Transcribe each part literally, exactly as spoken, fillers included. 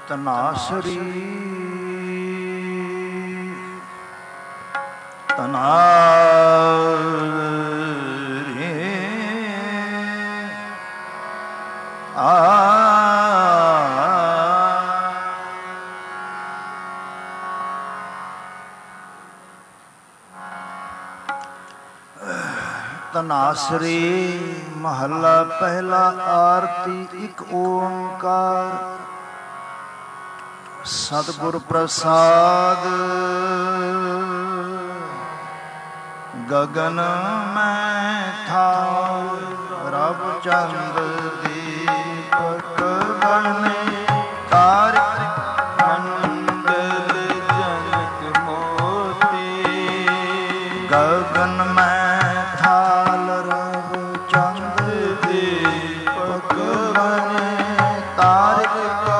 ਤਨਾਸਰੀ ਤਨਾਰੇ ਆ ਤਨਾਸਰੀ ਮਹੱਲਾ ਪਹਿਲਾ। ਆਰਤੀ ਇੱਕ ਓੰਕਾਰ। ਸਤਿਗੁਰ ਪ੍ਰਸਾਦ ਗਗਨ ਮੈਂ ਥਾਲ ਰਬ ਚੰਦ ਦੀਪਕ ਬਣੇ ਤਾਰਿਕ ਮੰਡਲ ਜਨਕ ਮੋਤੀ। ਗਗਨ ਮੈਂ ਥਾਲ ਰਬ ਚੰਦ ਦੀਪਕ ਬਣੇ ਤਾਰਿਕ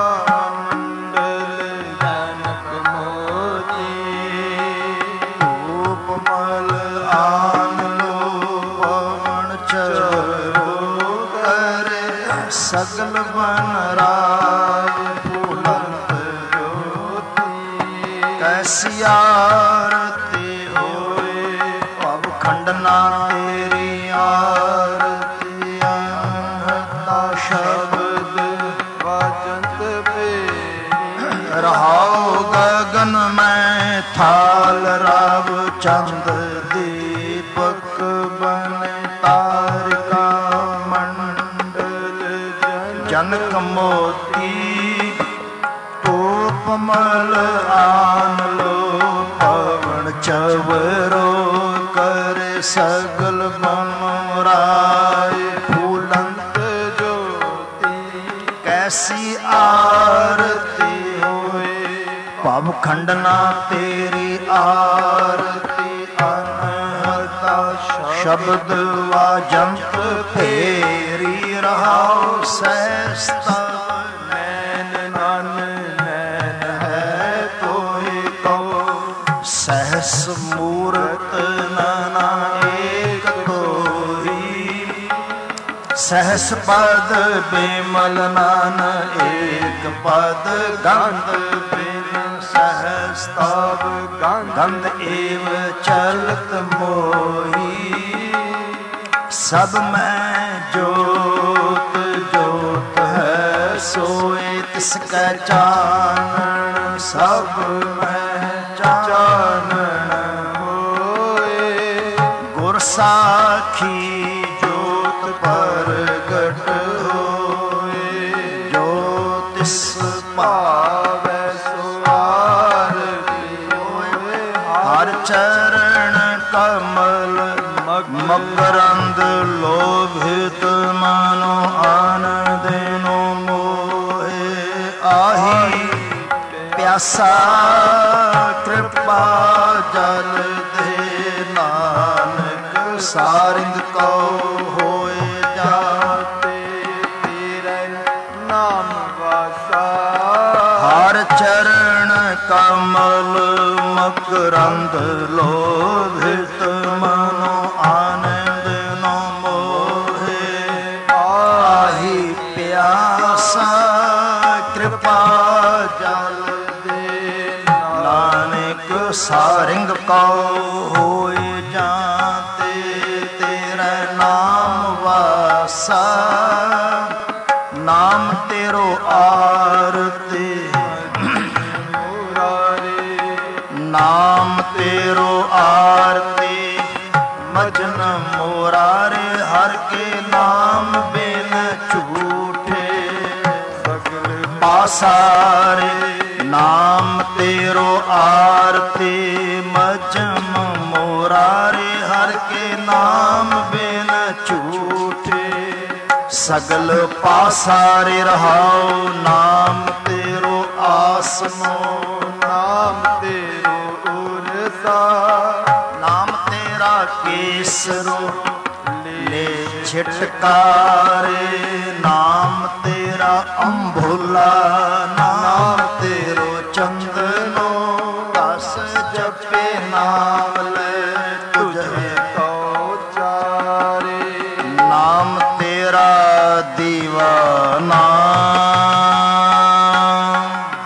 ਸਗਲ ਬਨ ਰਾਜ ਭੁਲੰਤ ਜੋਤੀ। ਕੈਸੀ ਆਰਤੀ ਹੋਏ ਭਵ ਖੰਡਨਾ ਤੇਰੀ ਆਰਤੀ। ਅਨਹਤਾ ਸ਼ਬਦ ਵਾਜੰਤ ਪੇ ਰਹਾਉ। ਗਗਨ ਮੈਂ ਥਾਲ ਰਬ ਚੰਦ ਦੀਪਕ ਬਨੇ ਤਾਰਿਕਾ ਜਨਕ ਮੋਤੀ। ਧੂਪ ਮਲ ਆਨ ਲੋ ਪਵਨ ਚਵਰੋ ਕਰੇ ਸਗਲ ਬਨ ਰਾਏ ਫੂਲੰਤ ਜੋਤੀ। ਕੈਸੀ ਆਰਤੀ ਹੋਏ ਭਵ ਖੰਡਨਾ ਤੇਰੀ ਆਰਤੀ। ਅਨਹਤਾ ਸ਼ਬਦ ਵਾਜੰਤ ਫੇਰੀ ਰਹਾਉ। ਸਹਿਸ ਤਵ ਨੈਨ ਨਨ ਨੈਨ ਹੈ ਤੋਹਿ ਕਉ। ਸਹਿਸ ਮੂਰਤ ਨਨਾ ਏਕ ਤੋਹੀ। ਸਹਿਸ ਪਦ ਬਿਮਲ ਨਨ ਏਕ ਪਦ ਗੰਧ ਬਿਨ। ਸਹਿਸ ਤਵ ਗੰਧ ਏਵ ਚਲਤ ਮੋਹੀ। ਸਭ ਮੈਂ ਜੋਤ ਜੋਤ ਹੈ ਸੋਏ ਤਿਸ ਕੈ ਚਾਨਣ। ਸਭ ਮੈਂ ਚਾਨਣ ਹੋਏ ਗੁਰ ਸਾਖੀ ਜੋਤ ਪ੍ਰਗਟ ਹੋਏ। ਜੋ ਤਿਸ ਭਾਵੈ ਸੋ ਆਰਤੀ ਹੋਏ। ਹਰ ਚਰਨ ਕਮਲ ਮਕਰੰਦ ਲੋਭਿਤ ਮਨੋ ਆਨੰਦਿਨੋ ਮੋਹੇ। ਆਹੀ ਪਿਆਸਾ ਕਿਰਪਾ ਜਲ ਦੇ ਨਾਨਕ। ਸਾਰਿੰਗ ਕਉ ਹੋਏ ਜਾਤੇ ਤੇਰੇ ਨਾਮ ਵਾਸਾ। ਹਰ ਚਰਨ ਕਮਲ ਮਕਰੰਦ ਲੋਭਿਤ ਮਨੋ ਆਨੰਦ ਨੋ ਮੋਹੇ। ਆਹੀ ਪਿਆਸਾ ਕਿਰਪਾ ਜਲ ਦੇ ਨਾਨਕ। ਸਾਰਿੰਗ ਕਉ ਹੋਏ ਜਾਂਤੇ ਤੇਰਾ ਨਾਮ ਵਾਸਾ। ਨਾਮ ਤੇਰੋ ਆਰਤੀ ਨਾਮ ਤੇਰੋ ਆਰਤੀ। ਮਜਨ ਮੋਰਾਰੇ ਹਰ ਕੇ ਨਾਮ ਬਿਨ ਝੂਠੇ। ਸਗਲ ਪਾਸਾਰੇ ਨਾਮ ਤੇਰੋ ਆਰਤੀ। ਮਜਨ ਮੋਰਾਰੇ ਹਰ ਕੇ ਨਾਮ ਬਿਨ ਝੂਠੇ। ਸਗਲ ਪਾਸਾਰੇ ਰਹਾਉ ਨਾਮ ਤੇਰੋ ਆਸਨੋ। ਨਾਮ ਤੇਰੋ ਉਰਸਾ। ਨਾਮ ਤੇਰਾ ਕੇਸਰੋ ਲੈ ਛਿਟਕਾਰੇ। ਨਾਮ ਤੇਰਾ ਅੰਭੁਲਾ। ਨਾਮ ਤੇਰੋ ਚੰਦਨੋ। ਦਸ ਜਪੇ ਨਾਮ ਲੈ ਤੁਝੇ ਕਉ ਚਾਰੇ। ਨਾਮ ਤੇਰਾ ਦੀਵਾਨਾ।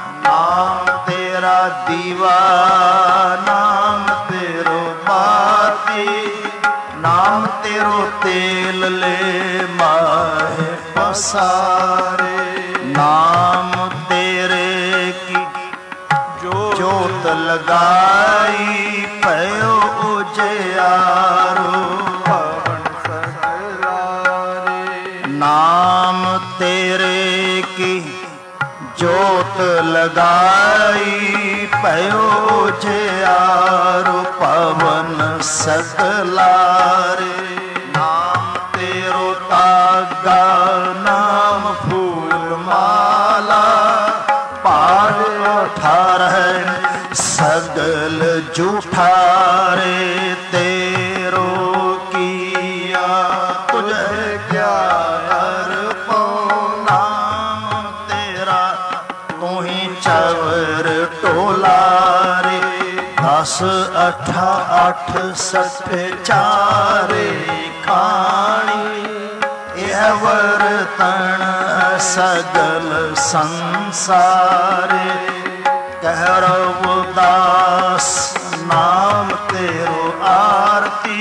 दीवा नाम तेरो बाती, नाम तेरो तेल ले माहे पसारे। नाम तेरे की जोत लगाई पयो उजियारो पवन सकलारे। नाम तेरे की जोत लगाई पयो उजियारो पवन सकलारे। नाम तेरो तागा नाम फूल माला, पार अठारह सगल जूठारे। तेरो किया तुझे क्या अर्पो, नाम तेरा तू ही चवर टोलारे। दस अठा अठ सठ चारे खाणी, यह वर्तन सगल संसारे। कह रघुदास नाम तेरो आरती,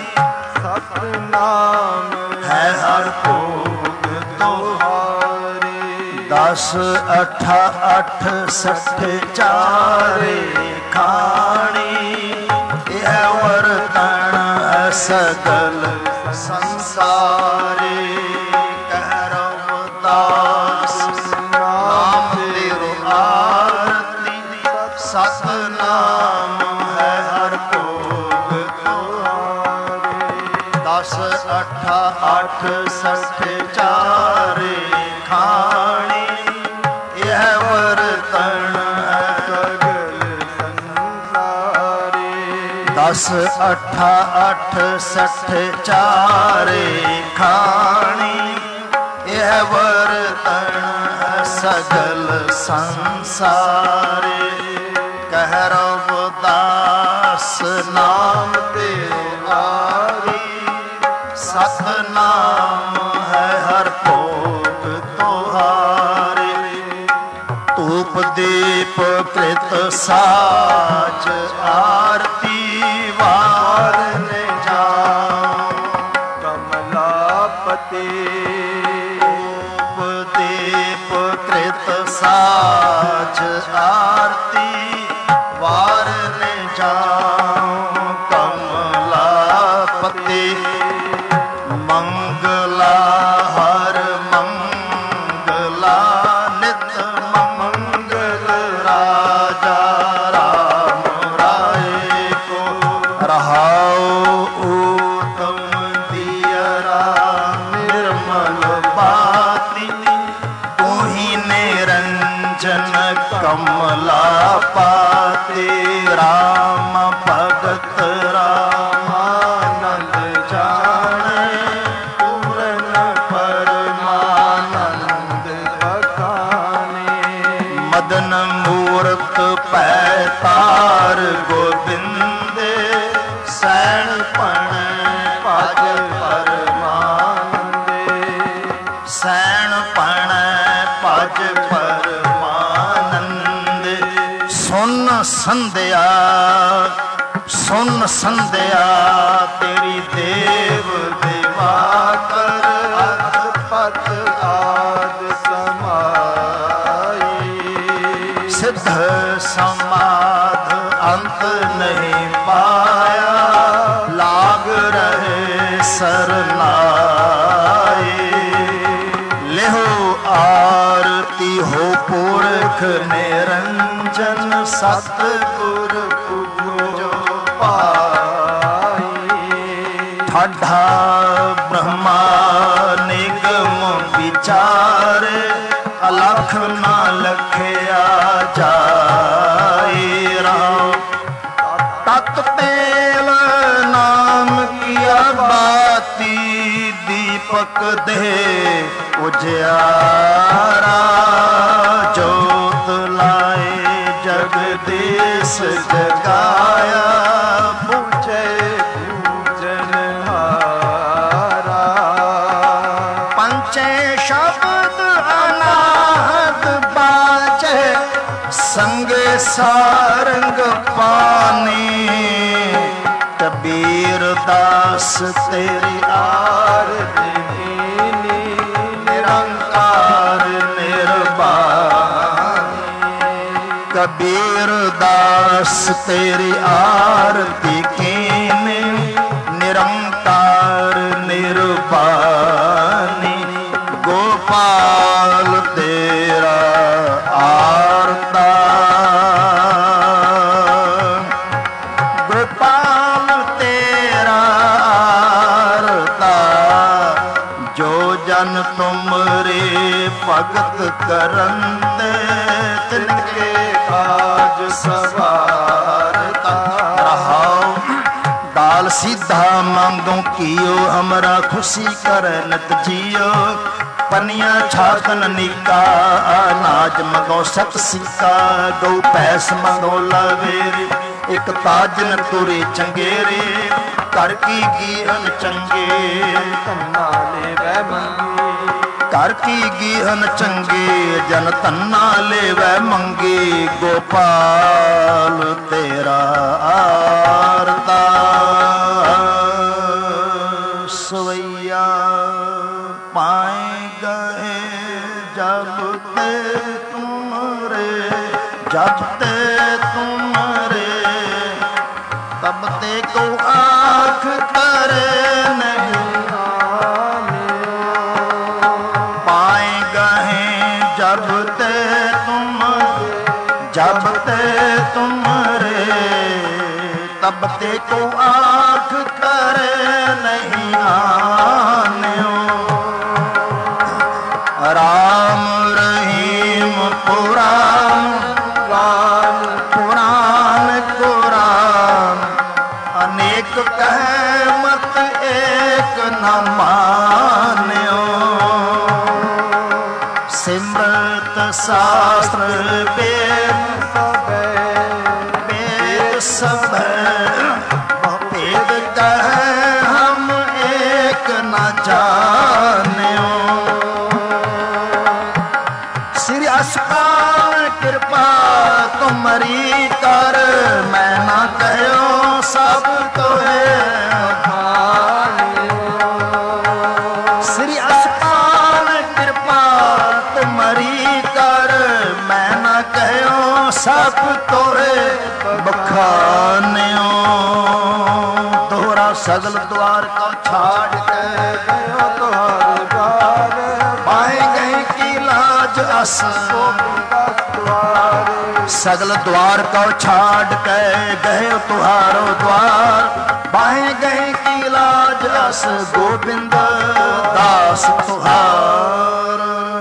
सतनाम है हर भोग तोहारे। दस अठा अठ सठ चारे खाणी, यह वर्तन सगल संसारे। कह रघुदास नाम तेरो आरती, सतनाम है हर भोग तोहारे। दस अठा अठ सठ चारे खाणी, यह वर्तन सगल संसारे। दस अठा अठ सठ चारे खाणी, यह वर्तन सगल संसारे। कह रघुदास नाम तेरो आरी, सतनाम है हर भोग तोहारे। धूप दीप कृत साज आरती, वार ने जाओ कमलापति। धूप दीप कृत साज आरती, वार ने जाओ कमलापति। मंगला हर मंगला नित मंगल, राजा राम राय को रहाओ उत्तम दियरा निर्मल बाती। तू ही निरंजन कमला पाते, राम भगत रामानंद जाने। पूर्ण परमानंद बखाने, मदन मूर्त पैतार गोविंदे। सैन पण पद परमानंदे, सैन पण पद परमानंद। सुन संध्या सुन संध्या तेरी देव देवाकर, अधपत आद समाई। सिद्ध समाध अंत नहीं पाया, लाग रहे सरनाई। लेहो आरती हो पुरख निरंजन, सतगुर पूजो पाई। ठाढ़ा ब्रह्मा निगम विचार, अलख ना लखया जाए। राम तत तेल नाम किया बाती, दीपक दे उजियारा। जोत लाए जगदीश जगाया, पूछे पूजनहारा। पंचे शब्द अनाहत बाजे, संगे सारंग पानी, कबीर दास तेरी आरती, निरंकार निर्वाणी। कबीर दास तेरी आरती कीने, निरंकार निर्वाणी। गोपाल तेरा आरता, गोपाल तेरा आरता। जो जन तुमरे भगत करंदे, तिनके काज सवारता। रहाओ दाल सीधा मांगो कियो, हमरा खुशी कर नत जियो। पनिया छाकन नीका, अनाज मंगो सत सीका। गौ पैस मंगो लवेरे, एक ताजन तुरे चंगेरे। कर की गीहन चंगे, तन्ना ले वै मंगे। कर की गीहन चंगे, जन तन्ना ले वै मंगे। गोपाल तेरा आरता, सवैया पाए गए जब ते तुमरे, जब ते तुमरे। तब ते को आँख करे नहीं आने, पाए गए जब ते तुम, जब ते तुमरे। तब ते को आँख करे नहीं आने। राम रहीम पुराण, राम पुराण कुरान। अनेक कहे मत एक न मान्यो, सिमरत शास्त्र वेद वेद सब भेद कहे हम एक न जान्यो। श्री असकाल कृपा तुमरी कर, मैं ना कहो सब तो है। श्री असकाल कृपा तुमरी कर, मैं ना कहो सब तो है बखान्यो। दोहरा सगल द्वार का छाड़ के गयो तुहार द्वार। पाए गए की लाज अस सगल द्वार को छाड़ के गए तुहारो द्वार। पाए गए की लाज अस गोविंद दास तुहार।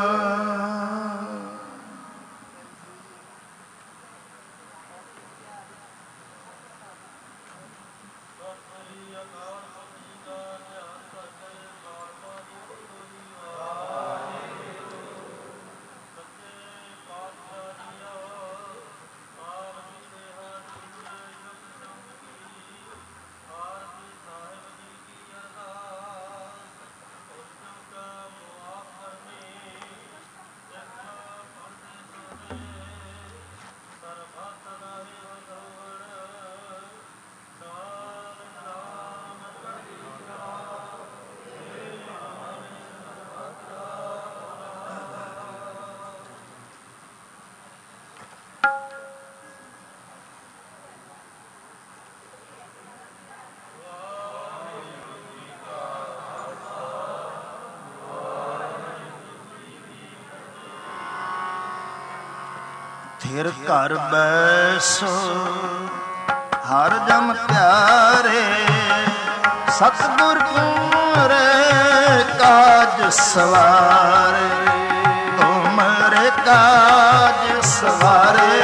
थिर घर बैसो हर जम प्यारे, सतगुर तुमरे काज सवारे। तुमरे काज सवारे,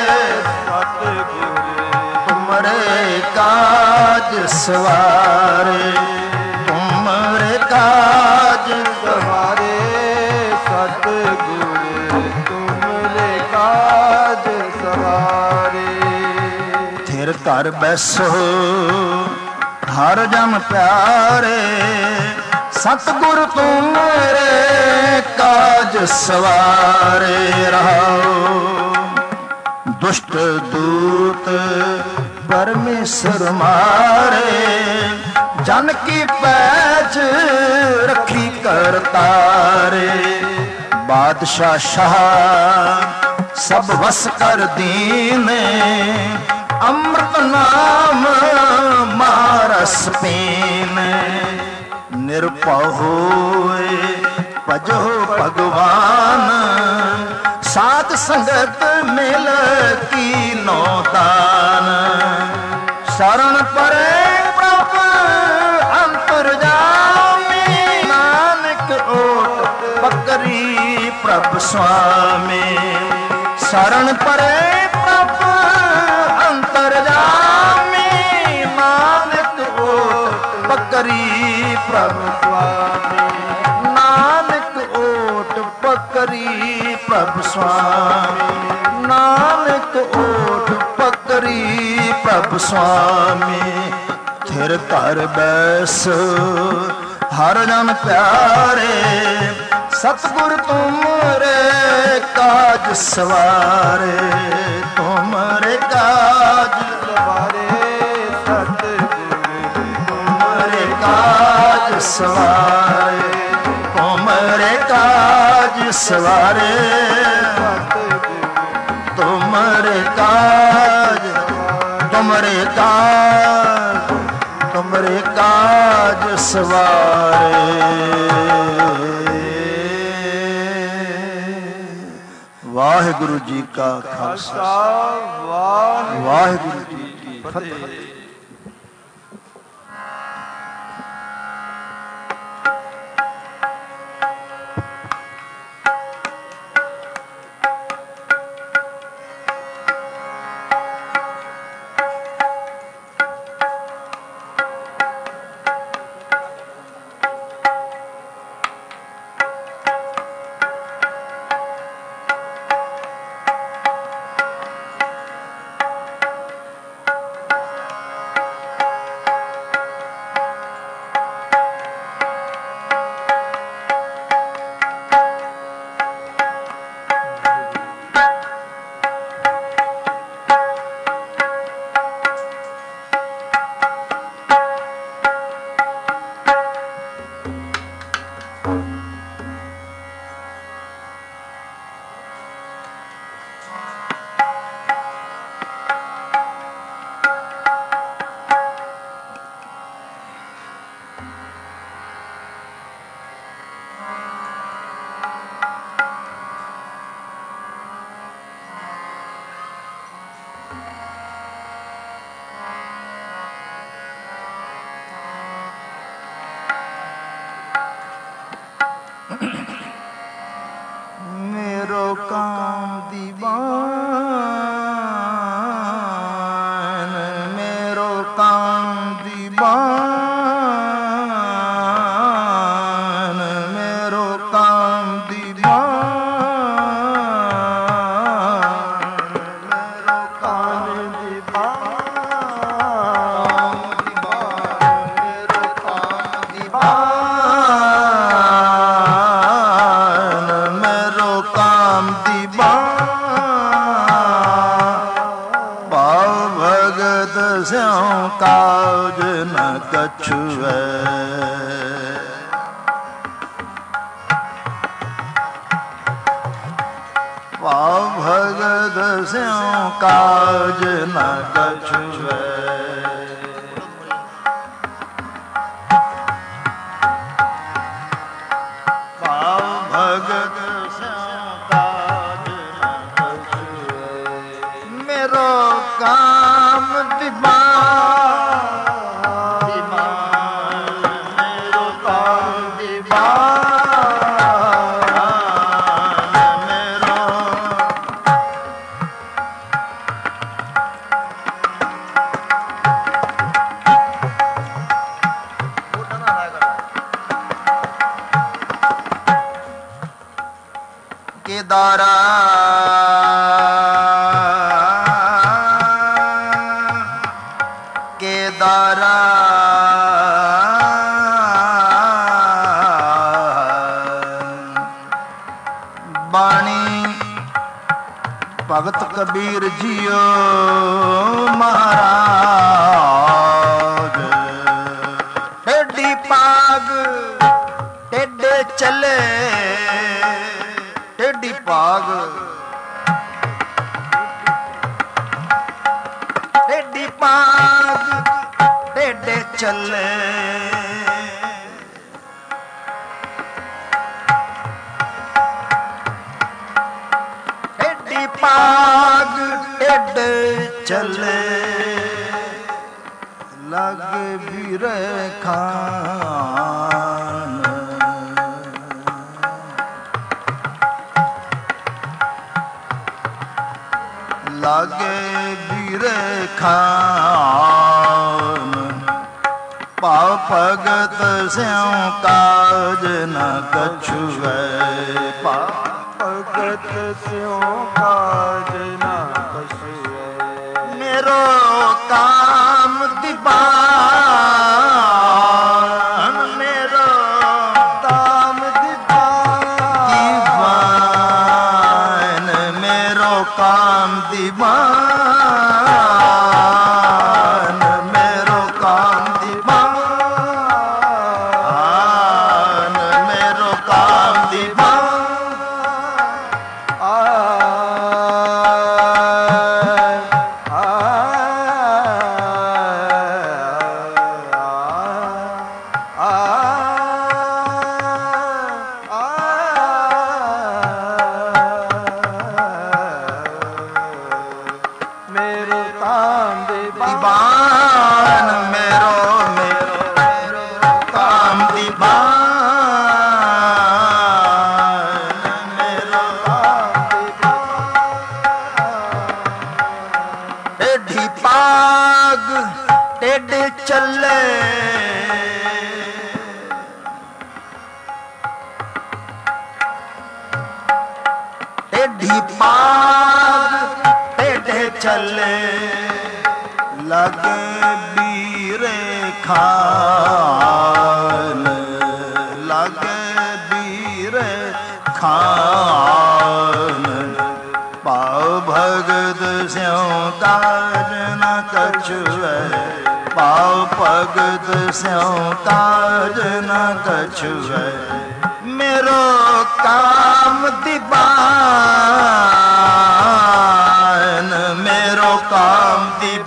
तुमरे काज सवारे। तुमरे काज सवारे, सतगुर तुमरे काज सवारे। थिर घर बैसो हर जम प्यारे, सतगुर तुमरे काज सवारे। रहो दुष्ट दूत परमेश्वर मारे, जन की पैज रखी कर तारे। बादशाह शाह सब वस कर दीने, अमृत नाम मारस पीने। निरपौ होए भजो भगवान, साध संगत मिल की नो दान। शरण परे प्रभु अंतर्जामी, नानक ओट बकरी प्रभु स्वामी। शरण परे प्रभु अंतर्जामी, नानक ओट बकरी प्रभु स्वामी। नानक ओट बकरी प्रभु स्वामी, नानक ओट पकरी प्रभु स्वामी। थिर कर बैस हर जन प्यारे, सतगुर तुमरे काज सवारे। तुमरे काज सवारे सतगुर, तुमरे काज सवारे। तुमरे काज सवारे, तुमरे काज, तुमरे काज, तुमरे काज सवारे। वाहिगुरु जी का खालसा, वाहिगुरु जी की फतेह। मेरो काम दीवान, मेरो काम दीवान, मेरो काम दीवान, मेरो काम दीवान, मेरो काम दीवान, मेरो काम दीवान। भाव भगत स्यों काज न कछु है, भाव भगत स्यों काज न कछु है। भाव भगत स्यों काज न कछु है। मेरो काम दीवान, दीवान, मेरो काम दीवान, मेरो भगत कबीर जियो महाराज। टेढ़ी पाग टेढ़े चले, टेढ़ी पाग टेढ़ी पाग टेढ़े चले। पाग टेढ़े चले, लगे बीर खान। लगे बीर खान, पाव भगत स्यों काज न कछु है। पाव भगत स्यों काज न कछु है। मेरो काम दीवान, मेरो काम दीवान, मेरो काम दीवान, मेरो काम दीवान, मेरो काम दीवान। चले टेढ़ी पाग टेढ़े चले, लगे बीरे खान। लगे बीरे खान, पाव भगत स्यों काज न कछु है। पाव भगत स्यों काज न कछु है। मेरो काम दीवान, मेरो काम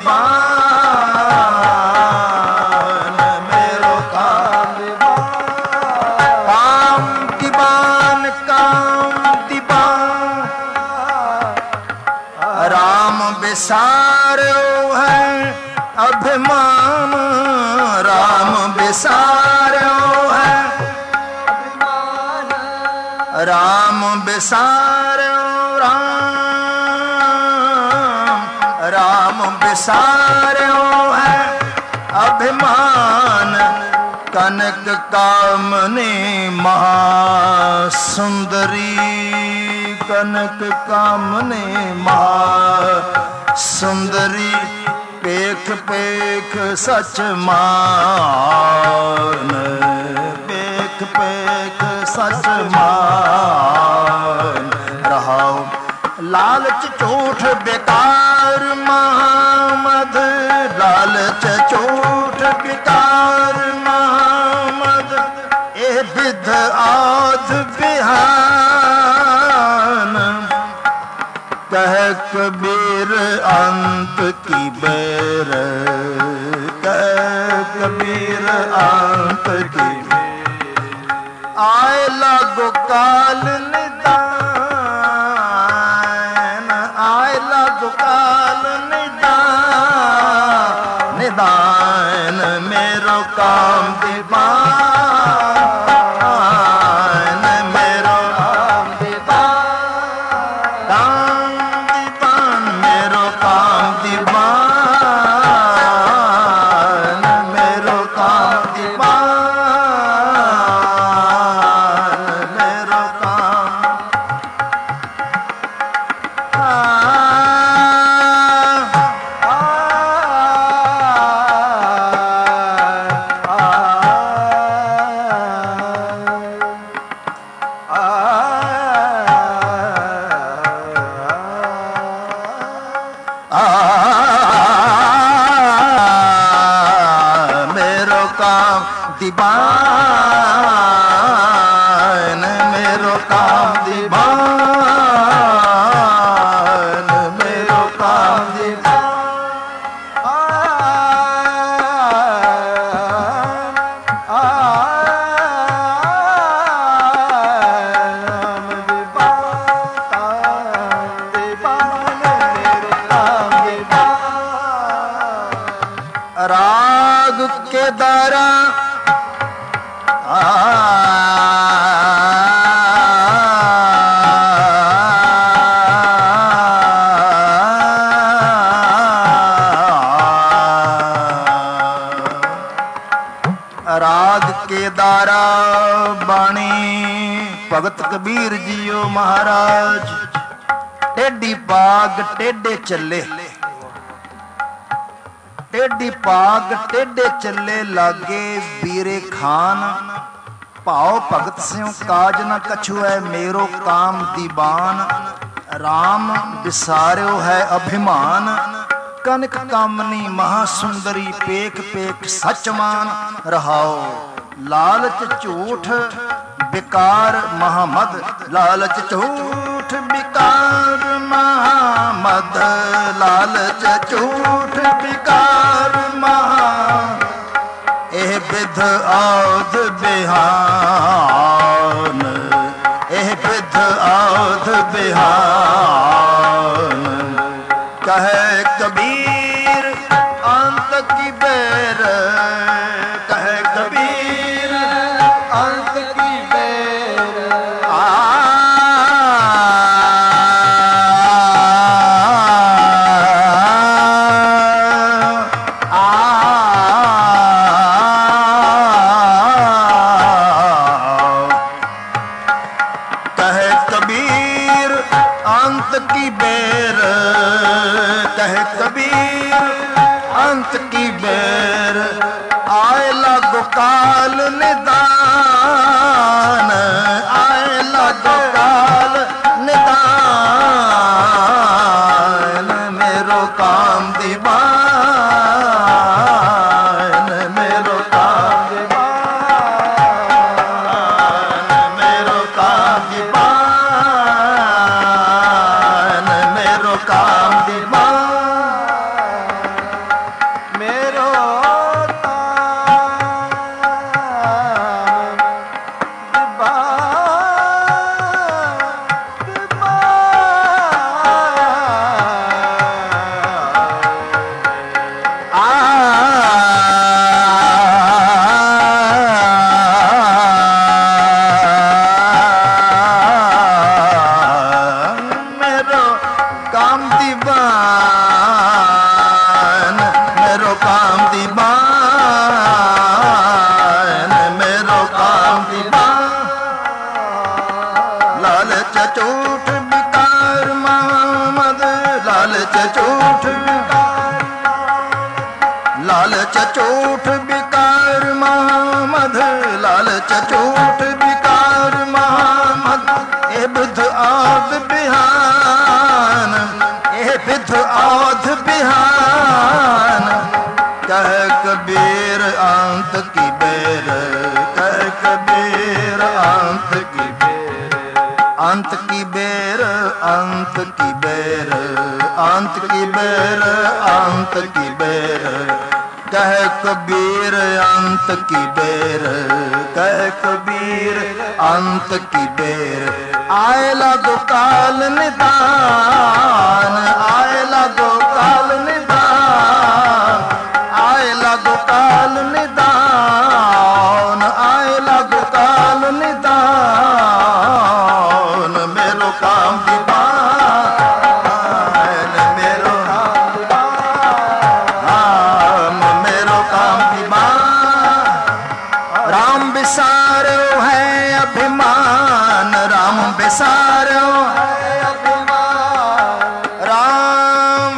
दीवान, मेरो काम दीवान। काम दीवान, काम दीवान। राम बिसारो है अभिमान, राम बिसारो है अभिमान। राम बिसारो राम, राम बिसारो है अभिमान। कनक कामनी महासुंदरी, कनक कामनी महासुंदरी। पेख पेख सच मान, पेख पेख सच मान। रहाओ लालच झूठ बेकार महामद, लालच झूठ बेकार महामद। ए विध आध बिहान, कह कबीर अंत की बेर। कह कबीर अंत की आए लागो काल निदान, आए लागो काल निदान। निदान मेरो काम दीवान, मेरो काम दीवान। मेरो काम दीवान, मेरो काम दीवान, मेरो काम। आ, आ, आ, आ, दीवान मेरो काम दीवान मेरो काम राग के दारा राग के दारा बाणी भगत कबीर जियो महाराज टेढ़ी पाग टेढ़े चले टेढ़ी पाग टेढ़े चले लागे बीरे खान भाव भगत स्यों काज न कछु है मेरो काम दीवान राम बिसार्यो है अभिमान कनक कामनी महासुंदरी पेक पेक सचमान रहाओ लालच झूठ बेकार महामद लालच झूठ बेकार महामद लालच झूठ बेकार महा एह विध औध बिहान एह विध औध बिहान कहे कबीर अंत की बेर कहे कबीर अंत की बेर आ कहे कबीर अंत की बेर कहे कबीर अंत की बेर आए लागो काल निदान आए लागो काल निदान मेरो काम दीवान मेरो काम दीवान मेरो काम दीवान मेरो काम दीवान मेरो काम दीवान मेरो काम दीवान मेरो काम दीवान लालच झूठ बेकार मोहम्मद लालच झूठ बेकार लालच झूठ बेकार मोहम्मद लालच झूठ बेकार मोहम्मद ए बुध आद बिहान ए विध औध बिहान कह कबीर अंत की बेर कह कबीर अंत की बेर अंत की बेर अंत की बेर अंत की बेर अंत की बेर कह कबीर अंत की बेर कह कबीर अंत की बेर आए लागो काल निदान आए लागो काल निदान आए लागो काल निदान आए लागो काल निदान मेरो काम दीवान मेरो काम मेरो काम दीवान राम बिसारो है अभिमान राम बिसारो है अभिमान राम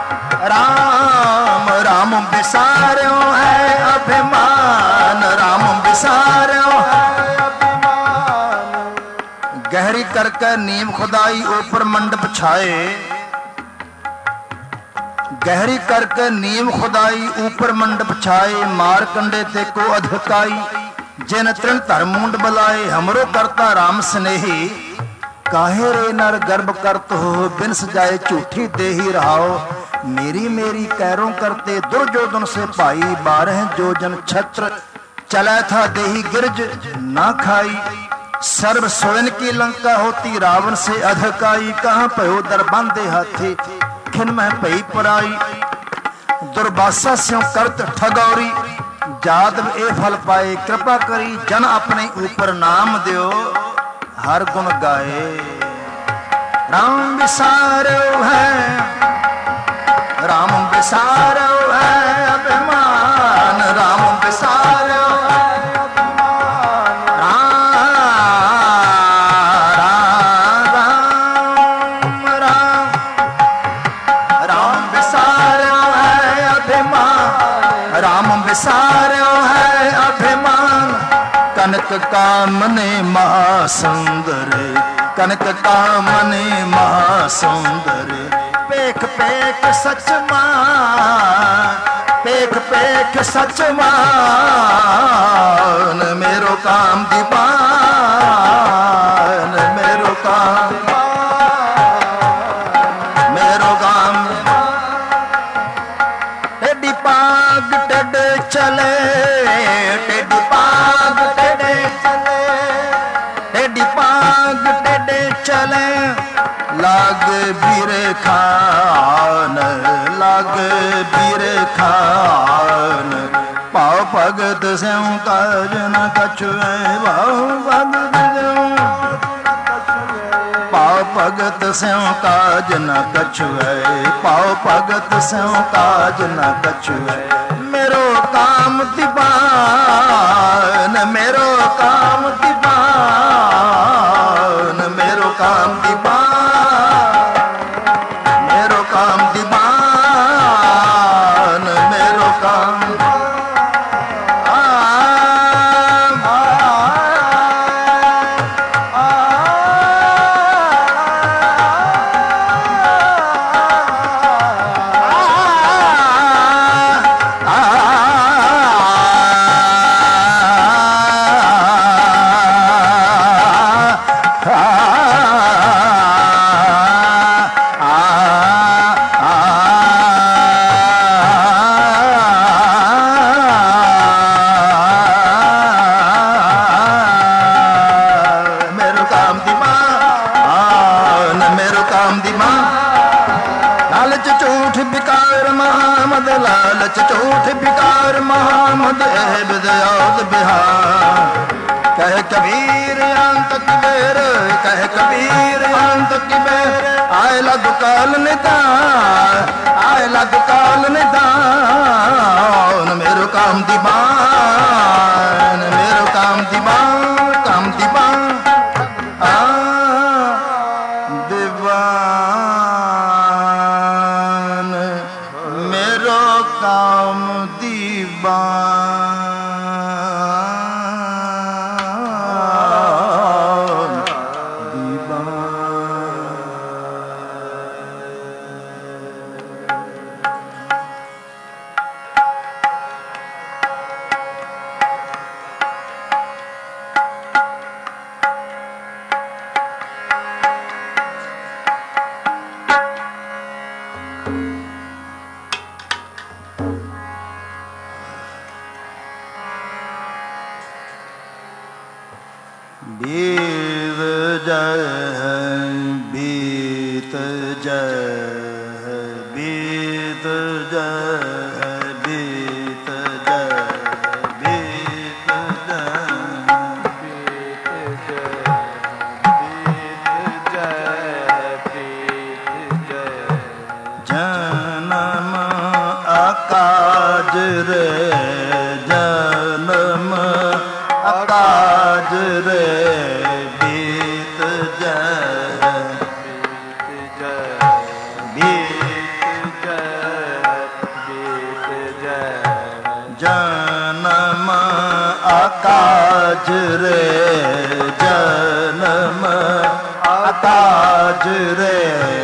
राम राम बिसारो है अभिमान राम बिसारो है अभिमान गहरी करके नीम खुदाई ऊपर मंडप छाए गहरी करके नीम खुदाई ऊपर मंडप छाए मारकंडे ते को अधकाई जिन तृण धर्म मुंड बुलाए हमरो करता राम स्नेही। काहे रे नर गर्भ करत हो बिन सजाए झूठी देही रहाओ। मेरी मेरी कैरों करते दुर्योधन से भाई बारह जोजन छत्र चला था देही गिरज ना खाई। सर्व स्वयं की लंका होती रावण से अधिकाई। कहाँ पयो दर बांधे हाथी खिन में पई पराई। दुर्वासा स्यों करत ठगौरी जादव ए फल पाए। कृपा करी जन अपने ऊपर नाम दियो हर गुण गाए। राम विसारो है राम विसारो है अभिमान। राम विसारो है अभिमान। राम राम राम राम विसारो है अभिमान। राम विसारो है अभिमान। कनक कामने महासुंदर कनक कामने महासुंदर। पेख पेख सच मान पेख पेख सच मान। मेरो काम दीवान मेरो काम मेरो काम। टेढ़ी पाग टेढ़े चले टेढ़ी पाग टेढ़े चले टेढ़ी पाग टेढ़े चले। लाग बीर खान लाग बीर खान। पाव भगत स्यों काज न कछुए पाव भगत स्यों पाव भगत स्यों काज न कछुए पाव भगत स्यों काज न कछुए। मेरो काम दीवान मेरो काम दीवान मेरो काम दीवान मेरो काम दीवान मेरो काम। लालच झूठ बिकार महामद बिदयाद बिहार। कह कबीर अंत की बेर कह कबीर अंत की बेर। आए लग काल निदान आए लग काल निदान। मेरो काम दीवान मेरो काम दीवान काम दीवान दीवान मेरो काम दीवान बीत जय बीत जय बीत जय बीत जय बीत जय जन्म अकाज रे जन्म अकाज रे बीत जय बीत जय बीत जय जन्म अकाज रे जन्म अकाज रे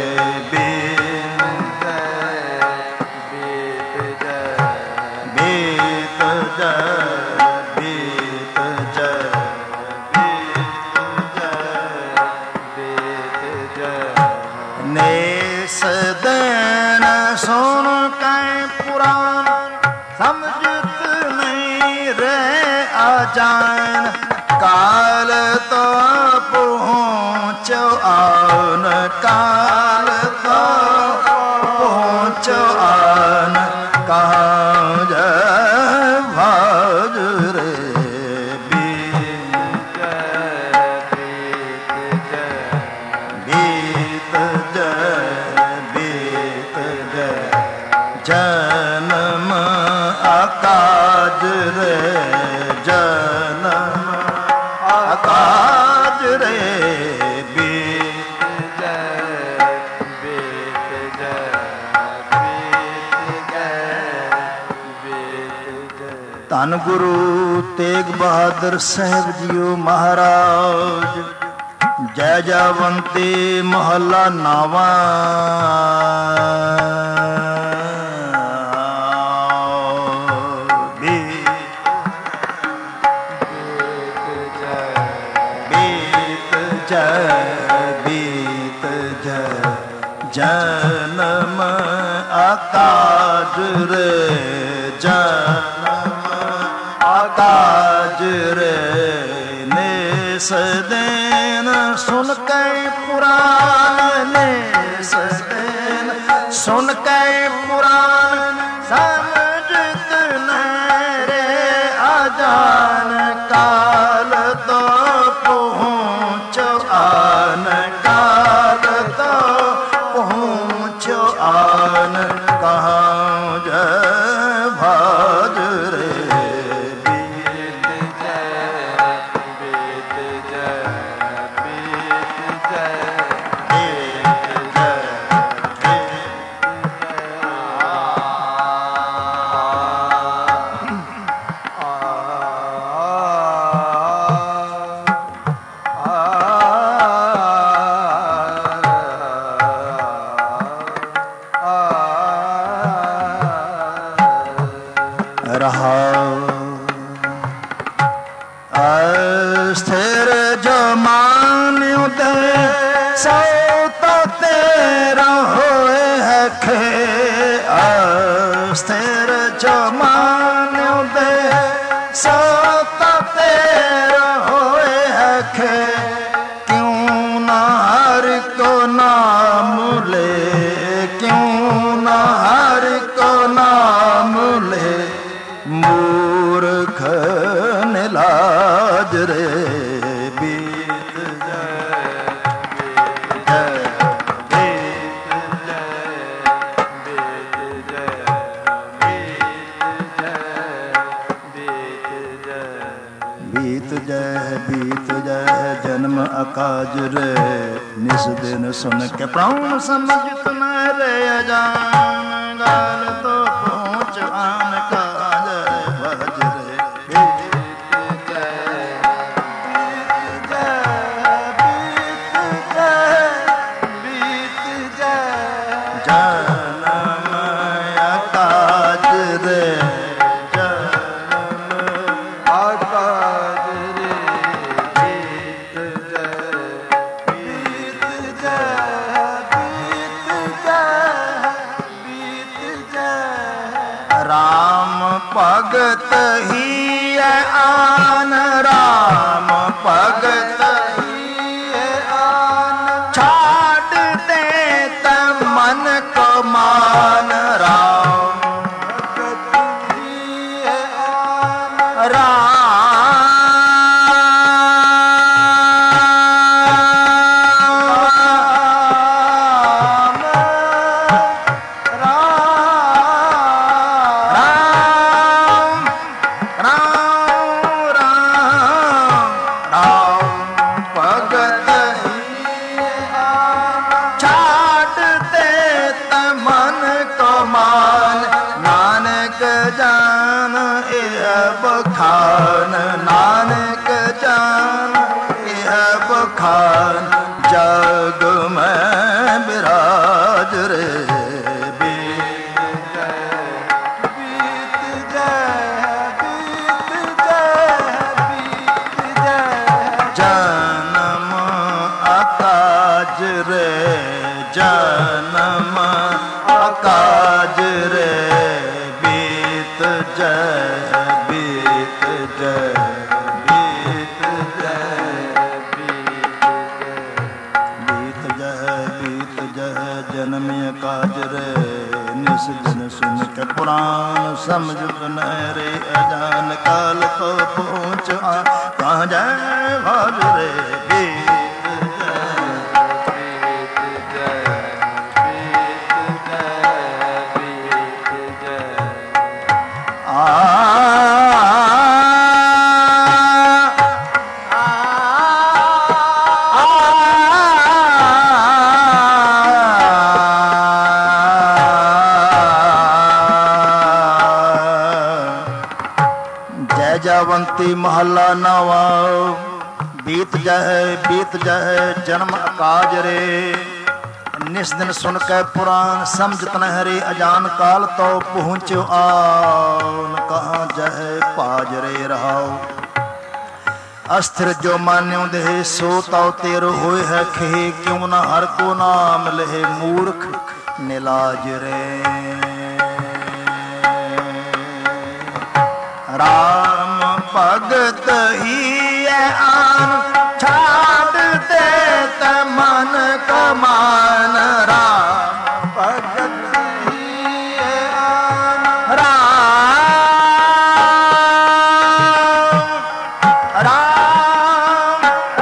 बीत जय बीत जय बीत सदैन सुन कै पुराण समझत नहीं रे अजान काल तो पहुँचो आन काल तो पहुँचो आन कहाँ जय भाज रे जन्म आकाज रे जन्म आकाज रे बीत जय बीत जय बीत जय बीत जय। धन गुरु तेग बहादुर साहब जीओ महाराज जय जयवंती महला नावा जन्म आकाज रे जन्म आकाज रे निस दिन सुन कै पुराण निस दिन सुन कै पुराण समझत नहीं रे अजान काल तो पहुँचो आन काल तो पहुँचो आन कहाँ जय भाज रे बीत जय बीत जय बीत जय बीत जय अस्थिर जो मान्यो दे सो तो तेरा होए है खे अस्थिर जो मान्यो दे सो तो तेरा होए है खे क्यों ना हर को नाम ले क्यों ना हर को नाम ले मूर्ख निलाज रे बीत जय बीत जय बीत जय बीत जय जन्म अकाज रे निस दिन सुन के प्राण समझत न रे अजान गाल तो पहुँच आन का भगत ही आन राम भगत ही आन छाड़ दे तन मन को मान राम भगत ही आन राम बखान नानक जान यह बखान जग में विराज रे बीत जय बीत जय बीत जय बीत जय जन्म आकाज रे जन्म काज रे। निस दिन सुन के पुराण समझ रे अजान काल तो पहुँच आ कहाँ जाए भाज रे। जयवंती महला नवा बीत जाए बीत जाए जन्म अकाज रे। निस दिन सुन के पुराण समझत न हरे अजान काल तो पहुँचो आन कहाँ जाए पाज रे रहाओ। अस्थिर जो मान्यो देह सो ताओ तेरो होए है खे क्यों न हर को नाम ले मूर्ख निलाज रे। राम भगत ही आन छाड़ दे त मन कमान। राम भगत ही आन राम राम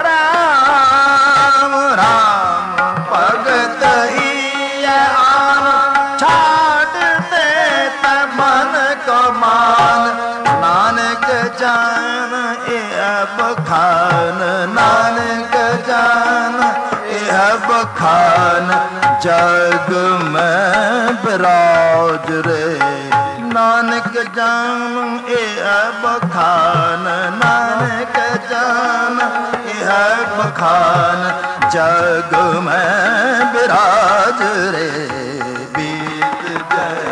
राम राम भगत ही आन छाड़ दे त मन कमान। नानक जान यह बखान नानक जान यह बखान जग में बिराज रे। नानक जान यह बखान नानक जान यह बखान जग में बिराज रे। बीत जय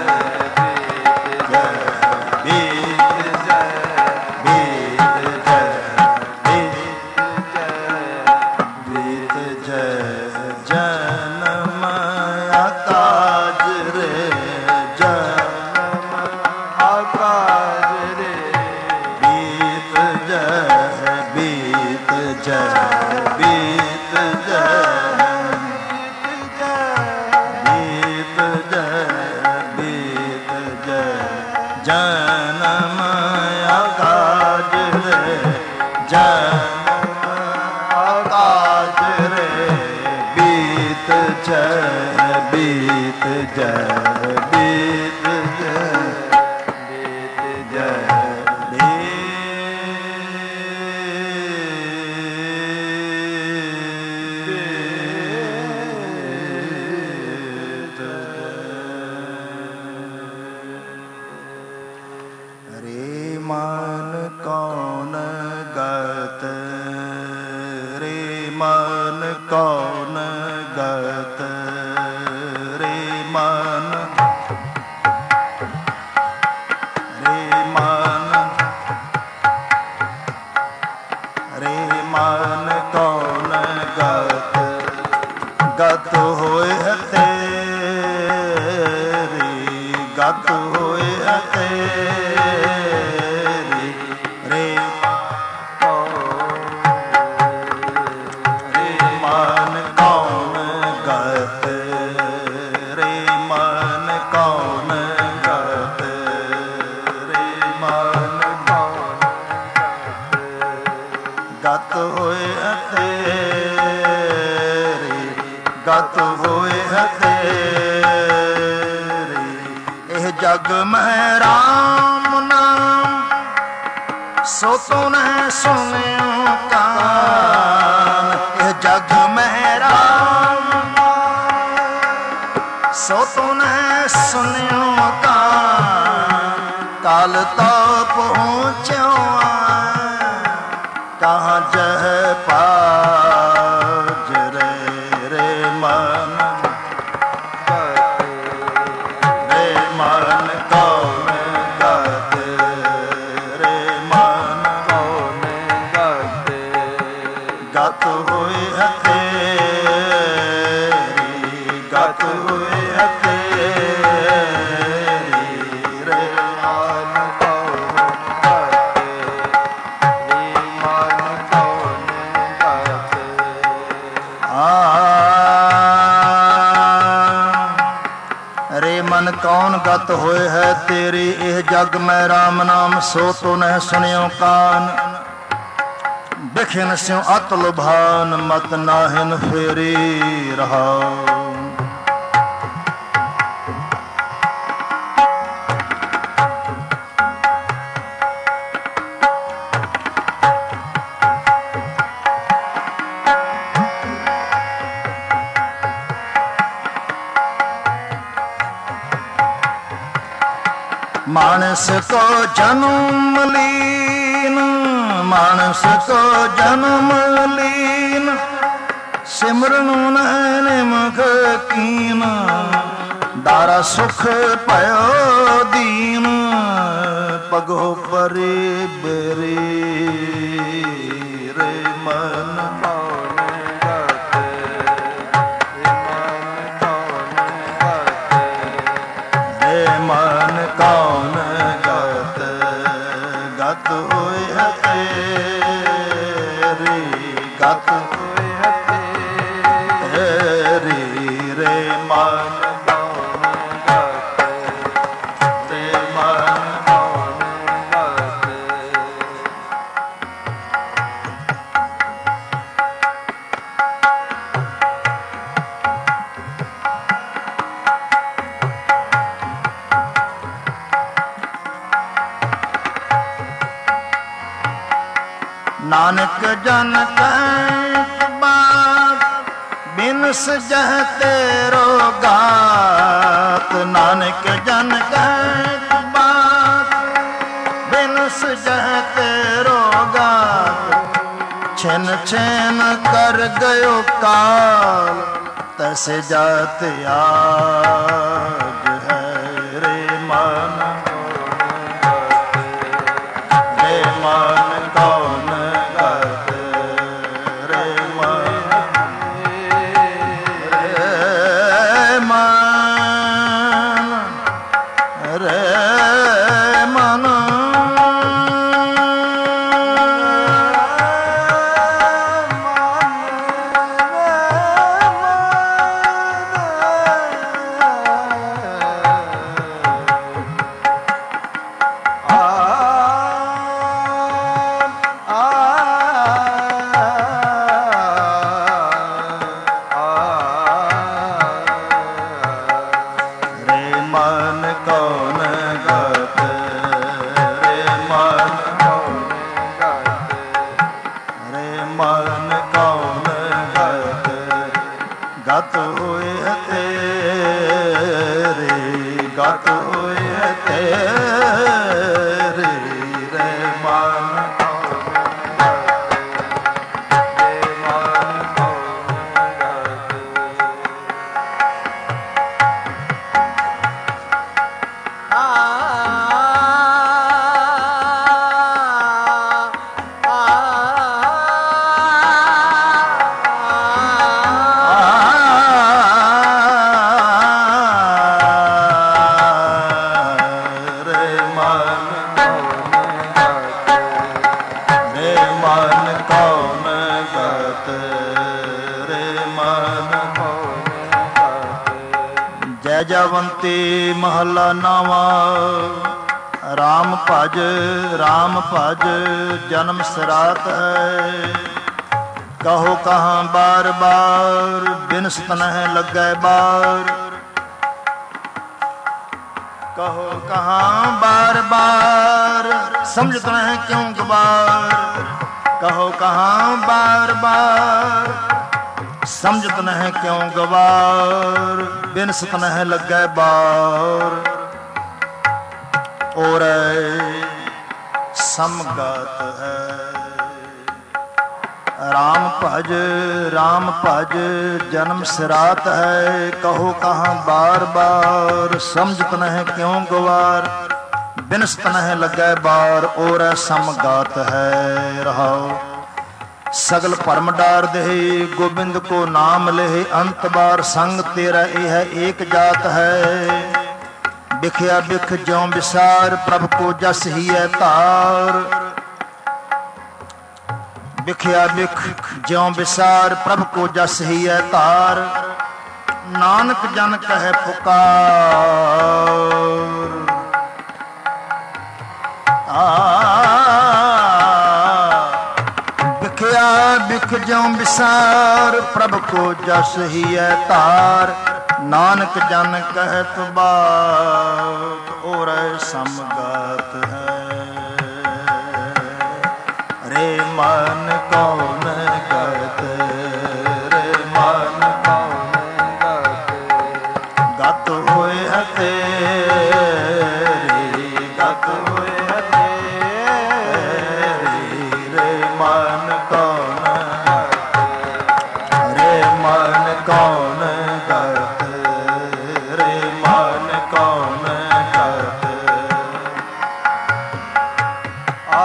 जग में राम नाम सो तूने सुनियो कान। यह जग में राम सो तूने सुनियो कान। काल तो पहुँचो कहाँ जह पाज रे। रे मन रे मन कौन गत होए है तेरी, एह जग में राम नाम सो तो नह सुनियो कान। बिखिन स्यों अत लुभान, मत नाहिन फेरी रहा। मानस को जन्म लीन, मानस को जन्म लीन, सिमरन निमख कीन, दारा सुख पयो दीन, पगो परे बेरी रे मन कौन गत, गत होए है तेरी, गत होए है तेरी रे मन कौन गत, रे मन कौन गत। नानक जन कहत बात, बिनस जह तेरो गात। नानक जन कहत बात, बिनस जह तेरो गात। छिन छिन कर गयो काल, तैसे जात आज है रे मन, रे मन कौन गत, रे मन, रे मन, रे मन। गत होए तेरे, गत होए तेरे रे मन जयवंती महला नावा। राम भज राम भज जन्म सिरात है, कहो कहाँ बार बार बिनसत नह लगे बार। कहो कहाँ बार बार समझत नह क्यों गवार। कहो कहाँ बार बार समझत नह क्यों गवार। बिनसत नह लगे बार और समगत है। राम भज राम भज जन्म सिरात है, कहो कहाँ बार बार समझत नह क्यों गवार। बिनसत नह लगे बार और समगात है। रहाओ सगल परम डार दे, गोबिंद को नाम ले। अंत बार संग तेरा यह एक जात है। बिखया बिख ज्यों विसार, प्रभु को जस ही है तार। बिखया बिख ज्यों विसार, प्रभु को जस ही है तार। नानक जन कहे पुकार। आ बिखया बिख ज्यों बिसार, प्रभ को जस ही है तार। नानक जन कहत बात, और समगात है। रे मन कौन गत, रे मन कौन गत, गत होए है तेरी, गत होए है तेरी। रे मन कौन गत, रे मन कौन गत, रे मन कौन गत। आ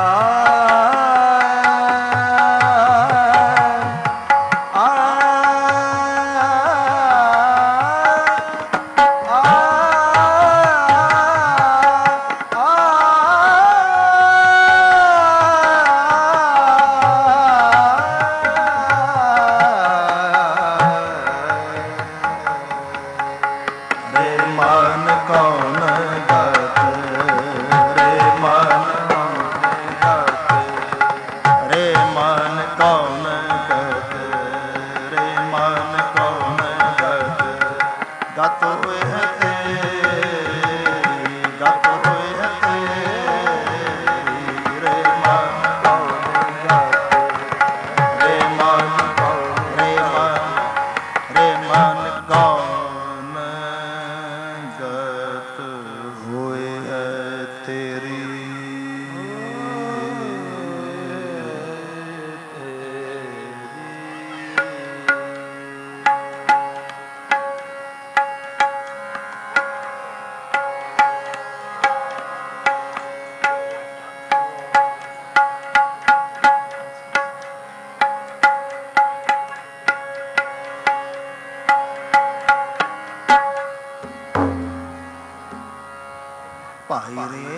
भाई रे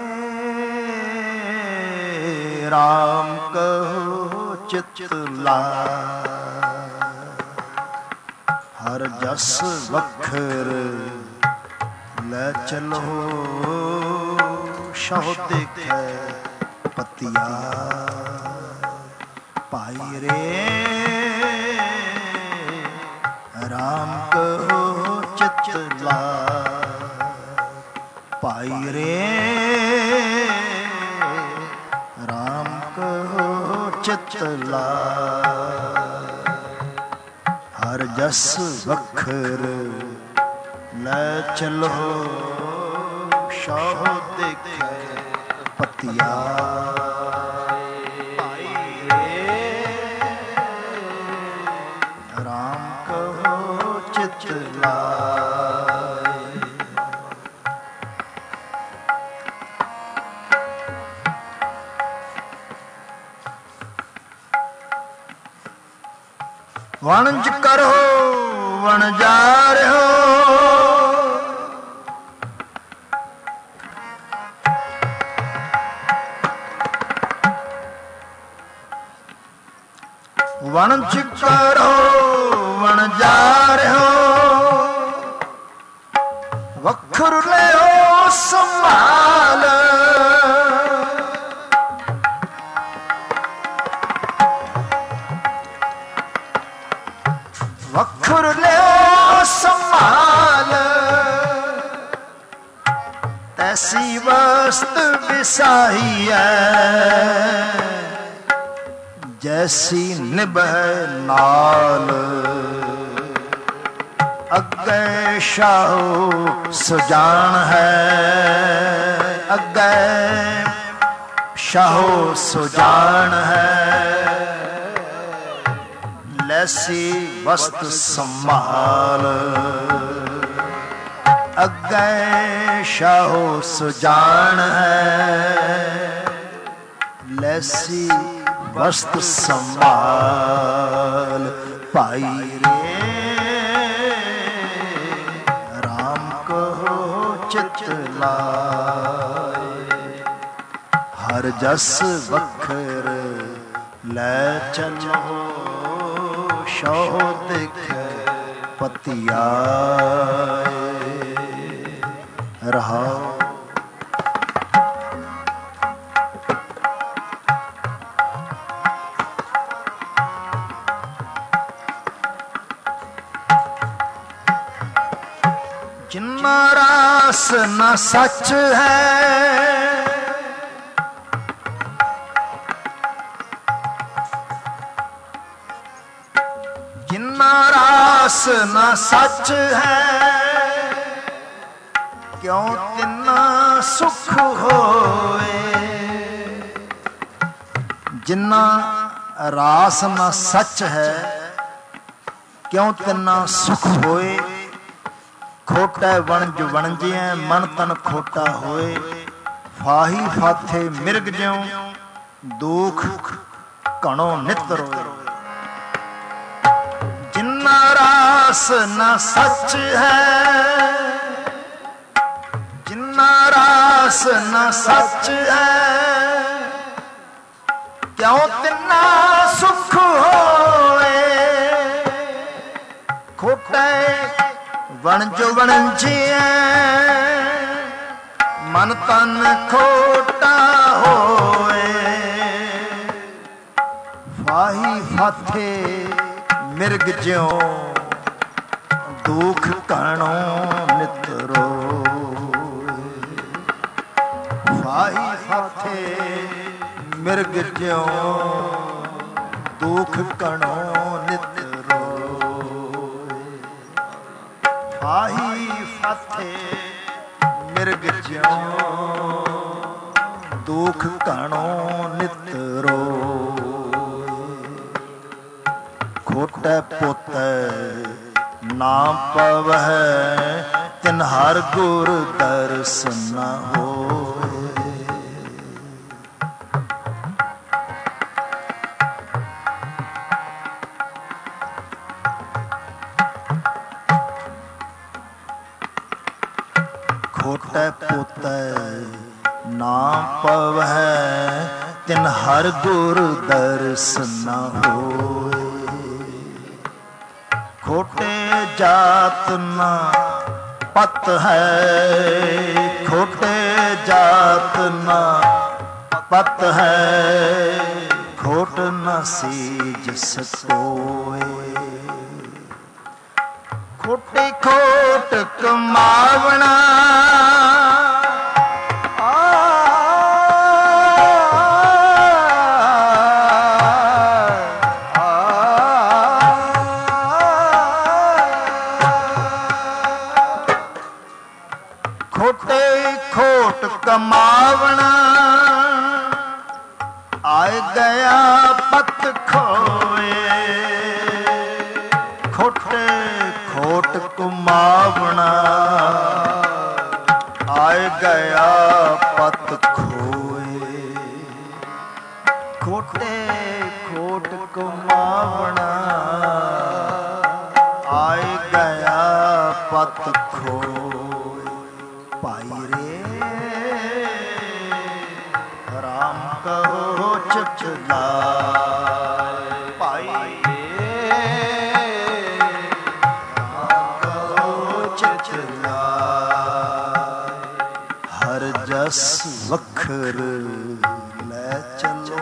राम कहो चित लाय, हर जस वखर ले चलो शह देखे पतिया। भाई रे राम कहो चित लाय, भाई रे राम कहो चित लाय, हर जस वखर ले चलो शह देखे पतिया। भाई रे राम कहो चित लाय। वणज करो वणजार हो, वणज करो वणजार हो, वखर ले हो संभाल। वखर ले संभाल, तैसी वस्त बिसाही है, जैसी निभै नाल। अग्गे शाहो सुजान है, अग्गे शाहो सुजान है, लैसी वस्त संभाल। अग्गे शाहो सुजान है, लैसी वस्त संभाल। भाई रे राम कहो चित लाय, हर जस वखर ले चलो शह देखे पति आए रहाओ। जिन्ना रास न सच है, जिन्ना रास न सच है, क्यों तिन्ना सुख होए। जिन्ना रास न सच है, क्यों तिन्ना सुख होए। खोटा वणज वणजिया मन तन खोटा होए। फाही फाथे मिर्ग ज्यों दुख घणो नित रोए। जिन्ना रास न सच है, जिन्ना रास न सच है, क्यों तिन्ना सुख होए। खोटे वणज वणजिया मन तन खोटा होए। फाही फाथे मिर्ग ज्यों दुख घणो नित रोए। फाही फाथे मिर्ग ज्यों दुख घणो नित रोए। फाही फाथे मिर्ग ज्यों दुख घणो नित रोए। खोटे पुत ना पवह, तिन हर गुर दर्श न होए। खोटे पुत ना पवह, तिन हर गुर दर्श न होए। खोटे जात ना पत है, खोटे जात ना पत है, खोट न सीज सकोए। खोटे खोट कमावना कमावना आए गया पत खोए। खोटे खोट कमावना आए गया पत खोए। खोटे खोट कमावना आए गया पत खोए। पाई रे राम कहो चित लाए। पाई राम कहो चित लाए। हर जस वखर ले चलो,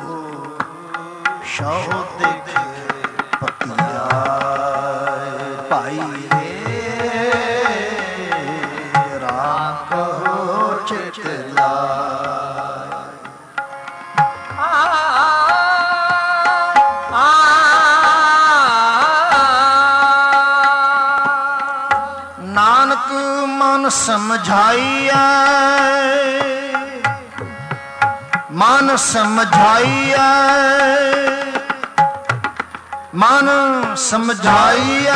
शौ दिख पति आए। पाई राम कहो चित लाए। नानक मन समझाइया, मन समझाइया, मन समझाइया।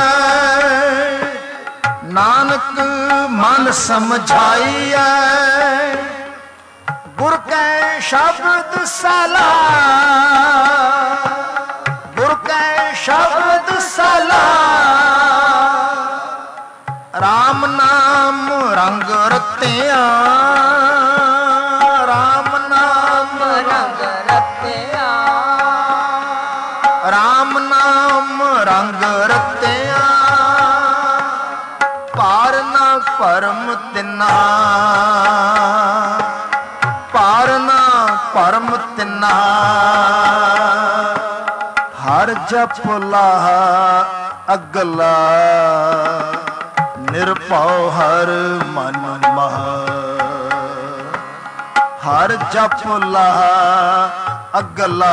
नानक मन समझाइया, गुर कै शब्द सला, गुर कै शब्द सला। राम नाम रंग रत्तिया, राम नाम रंग रत्तिया, राम नाम रंग रत्तिया। ਭਰਮ ਤਿਨਾ, ਪਾਰ ਨਾ ਭਰਮ ਤਿਨਾ। ਹਰ ਜਪ ਲਾਹਾ ਅਗਲਾ, ਨਿਰਭਉ ਹਰ ਮਨ ਮਹਾ। ਹਰ ਜਪ ਲਾਹਾ ਅਗਲਾ,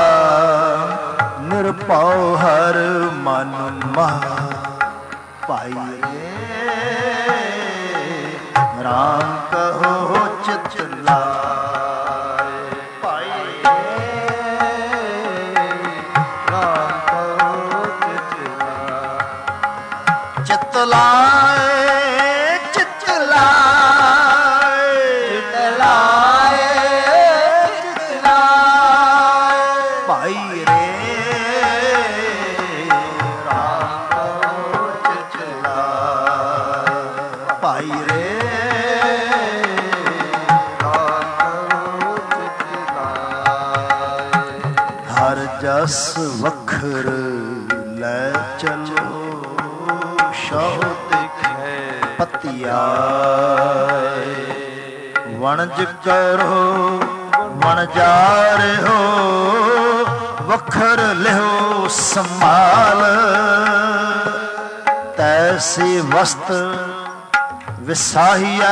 ਨਿਰਭਉ ਹਰ ਮਨ ਮਹਾ। ਭਾਈ ਰੇ ਰਾਮ ਕਹੋ ਚਿਤ ਲਾਏ, ਭਾਈ ਰਾਮ ਕਹੋ ਚਿਤ ਲਾਏ। ਚਿਤ ਲਾਏ ਚਿਤ ਲਾਏ, ਚਿਤ ਲਾਏ ਚਿਤ ਲਾਏ। ਭਾਈ ਰੇ ਜਸ ਵਖਰ ਲੈ ਚਲੋ, ਸ਼ਹੁ ਦਿਖੈ ਪਤਿਆਏ। ਵਣਜ ਕਰੋ ਵਣਜਾਰਿਓ, ਵਖਰ ਲਿਓ ਸੰਭਾਲ। ਤੈਸੀ ਵਸਤ ਵਿਸਾਹੀਐ,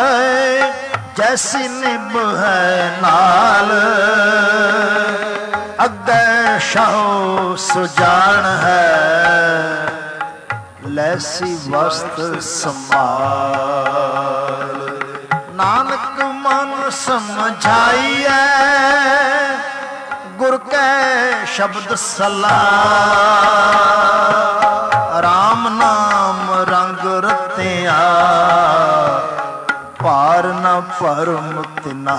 ਜੈਸੀ ਨਿਭ ਹੈ ਨਾਲ। ਅੱਗੇ ਸ਼ਹੁ ਸੁਜਾਨ ਹੈ, ਲੈਸੀ ਵਸਤ ਸੰਭਾਲ। ਨਾਨਕ ਮਨ ਸਮਝਾਈਐ, ਗੁਰ ਕੈ ਸ਼ਬਦ ਸਲਾਹ। ਰਾਮ ਨਾਮ ਰੰਗ ਰਤਿਆ, ਪਾਰ ਨ ਭਰਮ ਤਿਨਾ।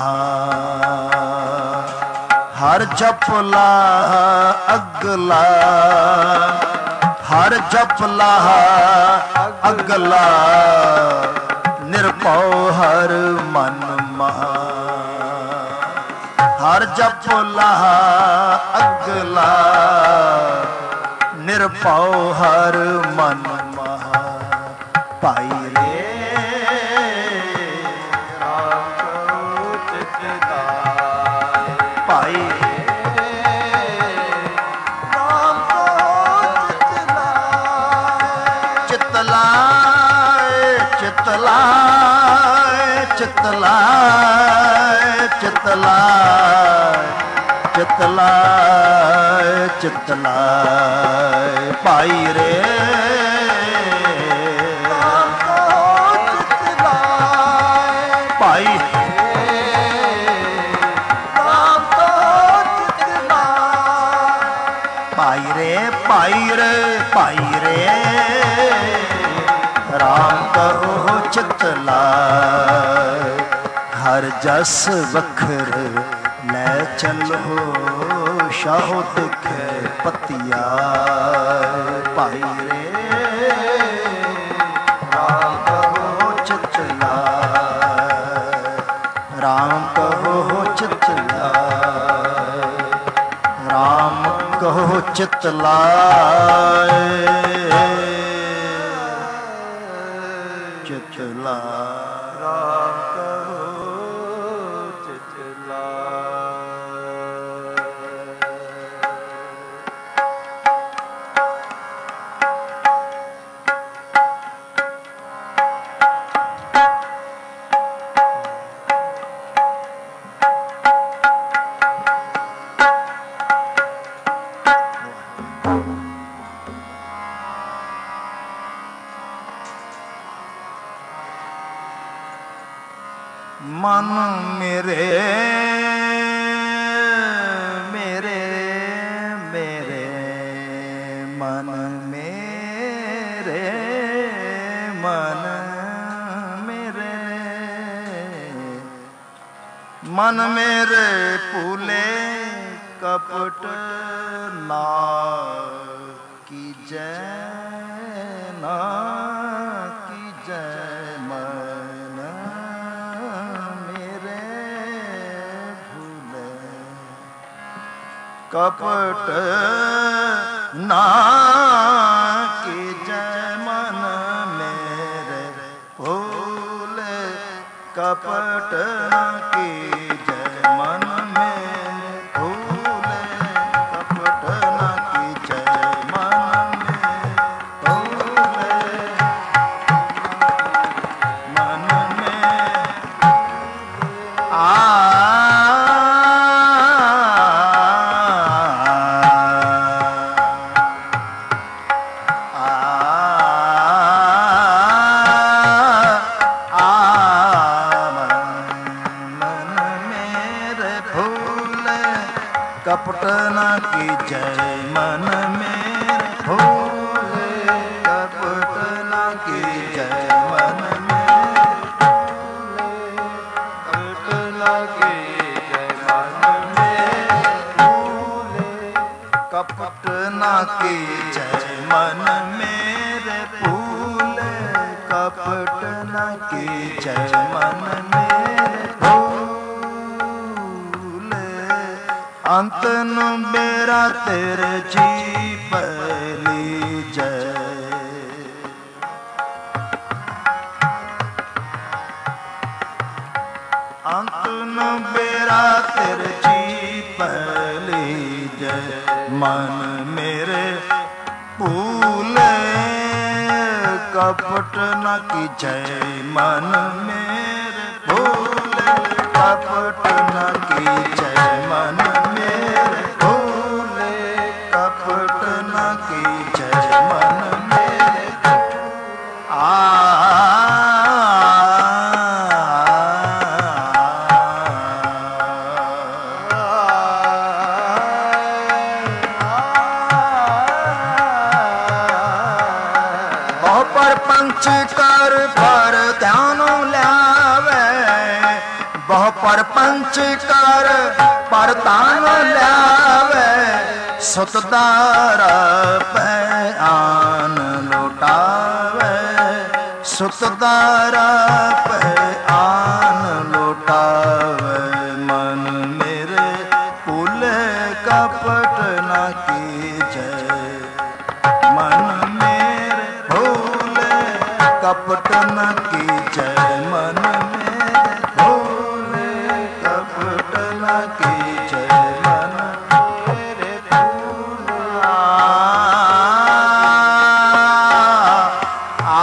ਹਰ ਜਪ ਲਾਹਾ ਅਗਲਾ, ਹਰ ਜਪ ਲਾਹਾ ਅਗਲਾ, ਨਿਰਭਉ ਹਰ ਮਨ ਮਹਾ। ਹਰ ਜਪ ਲਾਹਾ ਅਗਲਾ, ਨਿਰਭਉ ਹਰ ਮਨ ਮਹਾ। ਭਾਈ ਰੇ ਭਾਈ ਚਿਤ ਲਾਏ ਚਿਤ ਲਾਏ ਚਿਤ ਲਾਏ ਚਿਤ ਲਾਏ ਚਿਤ ਲਾਏ ਚਿਤ ਲਾਏ। ਭਾਈ ਰੇ ਭਾਈ ਭਾਈ ਰੇ ਭਾਈ ਰੇ ਭਾਈ ਰੇ ਰਾਮ ਕਹੋ ਚਿਤ ਲਾਏ। ਹਰ ਜਸ ਵਖਰ ਲੈ ਚਲੋ, ਸ਼ਹੁ ਦਿਖੈ ਪਤਿਆਏ। ਭਾਈ ਰੇ ਰਾਮ ਕਹੋ ਚਿਤ ਲਾਏ, ਰਾਮ ਕਹੋ ਚਿਤ ਲਾਏ, ਰਾਮ ਕਹੋ ਚਿਤ ਲਾਏ, ਚਿਤ ਲਾਏ। ਰਾਮ ਕਹੋ ਚਿਤ ਲਾਏ। ਮਨ ਮੇਰੇ ਮੇਰੇ ਮੇਰੇ ਮਨ ਮੇਰੇ ਮਨ ਮੇਰੇ ਮਨ ਮੇਰੇ ਭੂਲੇ ਕਪਟ ਨਾ ਕੀਜੈ ਨਾ ਕੀਜੈ। ਕਪਟ ਨਾ ਕੀਜੈ ਮਨ ਮੇਰੇ ਭੂਲੇ। कपट न कीजै मन में भूले, कपट न कीजै मन में भूले, मन में आ कपट न कीजै मन मेरे भूले, कपट न कीजै मन मेरे भूले, कपट न कीजै मन मेरे भूले, कपट न कीजै मन मेरे भूले, कपट न कीजै मन मेरे भूले। अंत न बेरा तेरे जी पली जय, अंत न बेरा तेरे जी पली जय, मन मेरे भूले, कपट न कीजै मन मेरे भूले, कपट न कीजै मन मेरे भूले, कपट न कीजै मन मेरे आ बहु पर पंच कर पर ध्यान ल्यावे, बहु पर पंच कर पर तान ल्यावे, सुतदारा पे आन लौटावे, सुतदारा पे आन लौटावे, मन मेरे भूले, कपट न कीजै मन मेरे भूले, कपट न कीजै मन मेरे भूले, कपट न कीजै मन मेरे भूले। आ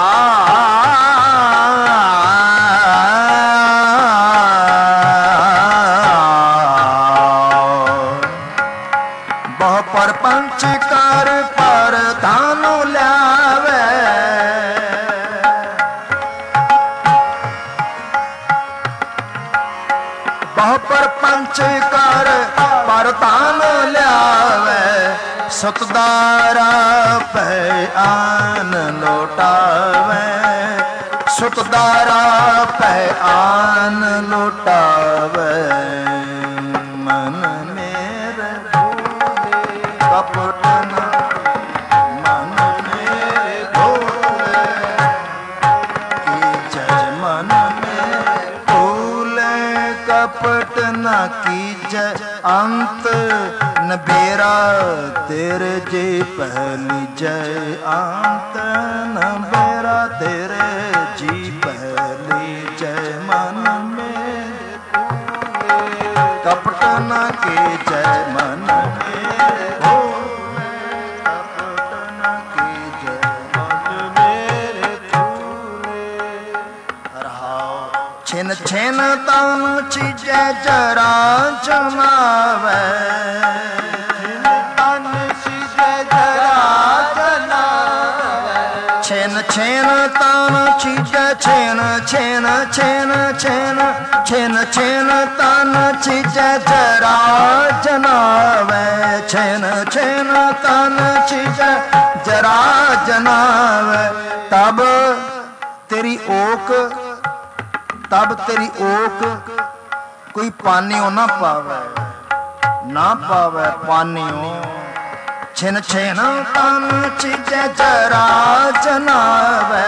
बहु पर पंच कर पर धान ल्यावे, बहु पर पंच कर पर धान ल्यावे, सुतदारा पे आन लौटावे, सुतदारा पे आन लौटावे, मन मेरे भूले, कपट न मन मेरे भूले, कीजै मन मेरे भूले, कपट न कीजै अंत न बेरा तेरे जी पहली जय, अंत न बेरा तेरे जी पहली जय, मन मेरे भूले, कपट न कीजै मन मेरे भूले, कपट न कीजै मन मेरे भूले। रहाओ छिन छिन तन चीजै जरा जमावे, छिन छिन तन चीजै छिन छिन छिन छिन छिन छिन तन चीजै जरा जनावे, छिन छिन तन चीजै जरा जनावे, तब तेरी ओक, तब तेरी ओक कोई पानियों ना पावे, ना पावे पानियों, छिन छिन तन चीजै जरा जनावे,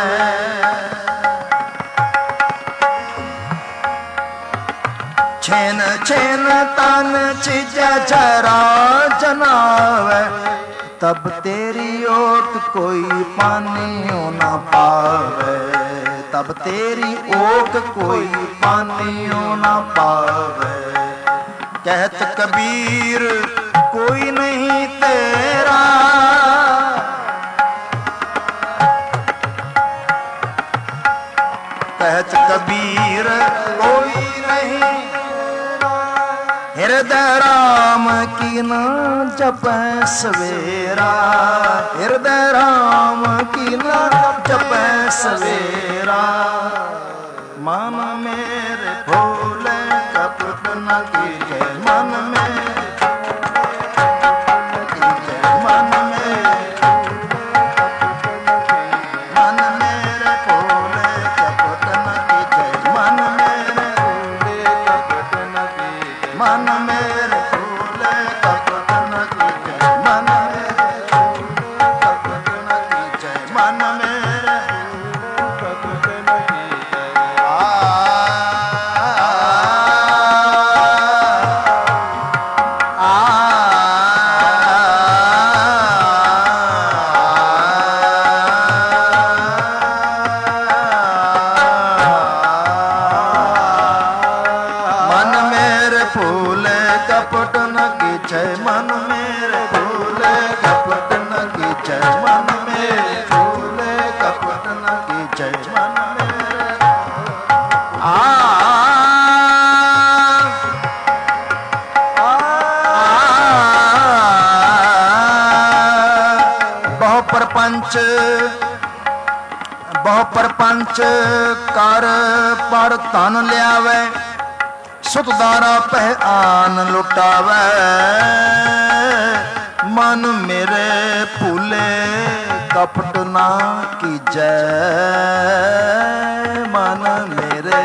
छिन छिन तन चीजै जरा जनावे, तब तेरी ओट कोई पानियों ना पावे, तब तेरी ओक कोई पानियों ना पावे। कहत कबीर कोई नहीं तेरा, कहत कबीर कोई नहीं, हृदय राम की ना जपै सवेरा, हृदय राम की ना जपै सवेरा। मन मेरे भोले कपट न कीजे, मन में ਬਹੁ ਪਰਪੰਚ ਕਰ ਪਰ ਧਨ ਲਿਆਵੇ, ਸੁਤਦਾਰਾ ਪਹਿ ਆਨ ਲੁਟਾਵੇ। ਮਨ ਮੇਰੇ ਭੂਲੇ ਕਪਟ ਨਾ ਕੀਜੈ, ਮਨ ਮੇਰੇ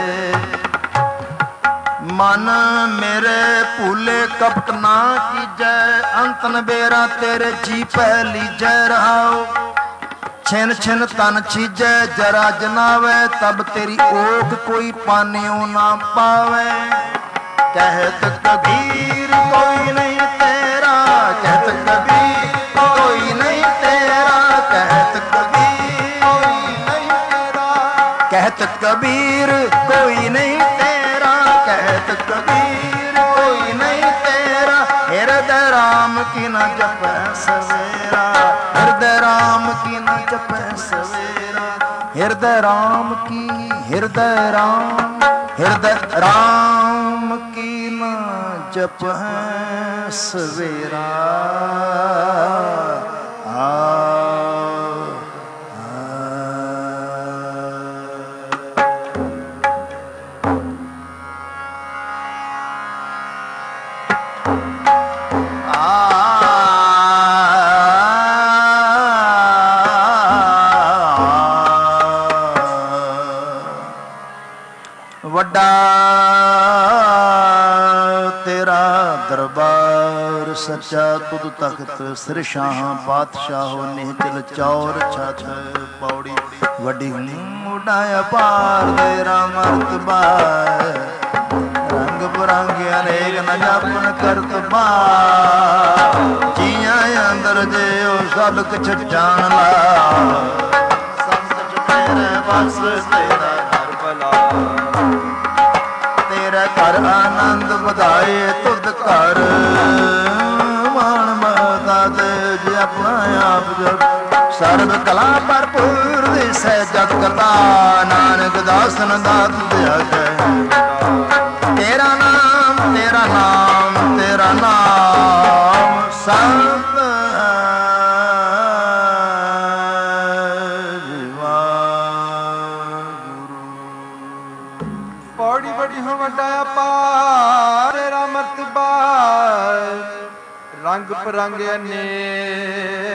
ਮਨ ਮੇਰੇ ਭੂਲੇ ਕਪਟ ਨਾ ਕੀਜੈ। ਅੰਤ ਨਬੇਰਾ ਤੇਰੇ ਜੀ ਪੈ ਲੀਜੈ ਰਹਾਉ, छिन छिन तन छीजै जरा जनावै। तब तेरी ओक कोई पानियों ना पावे। कहत कबीर कोई नहीं तेरा, कहत कबीर कोई नहीं तेरा, कहत कबीर कोई नहीं तेरा, कहत कबीर कोई नहीं तेरा, कहत कबीर कोई नहीं तेरा। हृदय राम की न जपै सवेरा, हृदय राम की न जपै सवेरा, हृदय राम की, हृदय राम, हृदय राम की न जपै सवेरा। आ ਵੱਡਾ ਤੇਰਾ ਦਰਬਾਰ ਸੱਚਾ, ਤੁਧ ਤਖਤ ਸਿਰ ਸ਼ਾਹ ਪਾਤਸ਼ਾਹੋ ਨਿਹਚਲ ਚੌਰ ਛਛ ਪੌੜੀ। ਵੱਡੀ ਉਡਾਇਆ ਪਾਰ ਤੇਰਾ ਮਰਤਬਾ, ਰੰਗ ਬਰੰਗ ਅਨੇਕ ਨ ਜਾਪਨ ਕਰਤਬਾ। ਜੀਆਂ ਅੰਦਰ ਜਿਉ ਸਭ ਕੁਛ ਜਾਣ ਲਾ, ਸਭ ਕੁਛ ਤੇਰੇ ਬਸ ਤੇਰਾ ਘਰ ਭਲਾ। ਤੇਰਾ ਘਰ ਆਨੰਦ ਵਧਾਏ ਤੁਧ ਘਰ, ਮਾਣ ਮਤਾ ਦੇ ਜੇ ਆਪਣਾ ਆਪ ਜਪ। ਸਰਬ ਕਲਾ ਭਰਪੂਰ ਦਿਸੈ ਜਗ ਕਤਾ, ਨਾਨਕ ਦਾਸਨ ਦਾਤ ਦਿਆ ਗੈ। ਤੇਰਾ ਨਾਮ ਤੇਰਾ ਨਾਮ ਤੇਰਾ ਨਾਮ ਸੰਤ ਵੱਡਾ ਅਪਾਰ ਤੇਰਾ ਮਰਤਬਾ, ਰੰਗ ਬਰੰਗ ਅਨੇਕ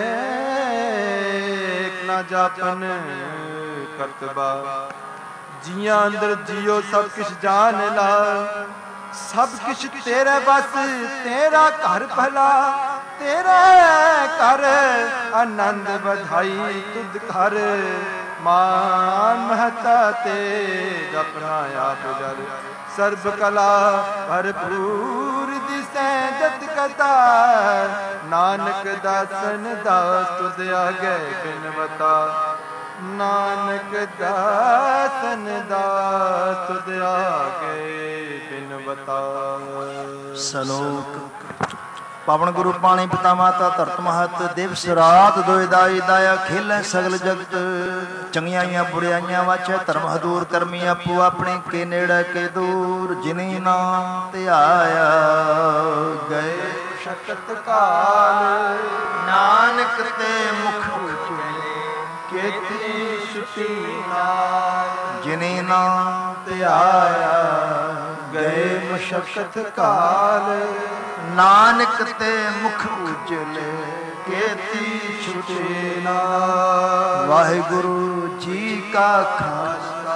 ਨਾ ਜਾਪਨ ਕਰਤਬਾ। ਜੀਆਂ ਅੰਦਰ ਜੀਓ ਸਭ ਕੁਛ ਜਾਣ ਲਾ, ਸਭ ਕੁਛ ਤੇਰੇ ਬਸ ਤੇਰਾ ਘਰ ਭਲਾ। ਤੇਰੇ ਘਰ ਆਨੰਦ ਵਧਾਈ ਤੁਧ ਘਰ, ਮਾਨ ਮਹਤਾ ਤੇ ਜਪਨਾ ਆਪ ਜਰ। ਸਰਬ ਕਲਾ ਭਰਪੂਰ ਦਿਸੈ ਜਤ ਕਤਾ, ਨਾਨਕ ਦਾਸਨ ਦਾਸ ਤੁਧ ਆਗੇ ਬਿਨਵਤਾ। ਨਾਨਕ ਦਾਸਨ ਦਾਸ ਤੁਧ ਆਗੇ ਬਿਨ ਬਤਾਏ। ਸਲੋਕ। ਪਵਨ ਗੁਰੂ ਪਾਣੀ ਪਿਤਾ ਮਾਤਾ ਧਰਤ ਮਹਤ ਦਿਵਸ ਰਾਤ ਦੋਇ ਦਾਈ ਦਾਇਆ ਖੇਲੇ ਸਗਲ ਜਗਤ। ਚੰਗਿਆਈਆਂ ਬੁਰਿਆਈਆਂ ਵਾਛੈ ਧਰਮ ਹਦੂਰ ਕਰਮੀ ਆਪੋ ਆਪਣੇ ਕੇ ਨੇੜੇ ਕੇ ਦੂਰ। ਜਿਨੀ ਨਾਮ ਧਿਆਇਆ ਗਏ ਸ਼ਕਤ ਕਾਲ ਨਾਨਕ ਤੇ ਮੁਖ ਉਜਲੇ ਕੇਤੀ ਸੁਤੀ ਨਾਲ। ਜਿਨੀ ਨਾਮ ਧਿਆਇਆ ਗਏ ਮੁਸ਼ਕਤ ਕਾਲ ਨਾਨਕ ਤੇ ਮੁਖ ਉਜਲੇ ਕੇਤੀ ਛੁਟੇ ਨਾਲ। ਵਾਹਿਗੁਰੂ ਜੀ ਕਾ ਖਾਲਸਾ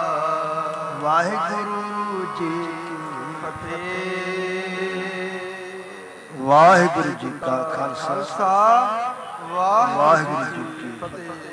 ਵਾਹਿਗੁਰੂ ਜੀ ਕੀ ਫਤਿਹ। ਵਾਹਿਗੁਰੂ ਜੀ ਕਾ ਖਾਲਸਾ ਵਾਹਿਗੁਰੂ ਵਾਹਿਗੁਰੂ ਜੀ ਕੀ ਫਤਿਹ।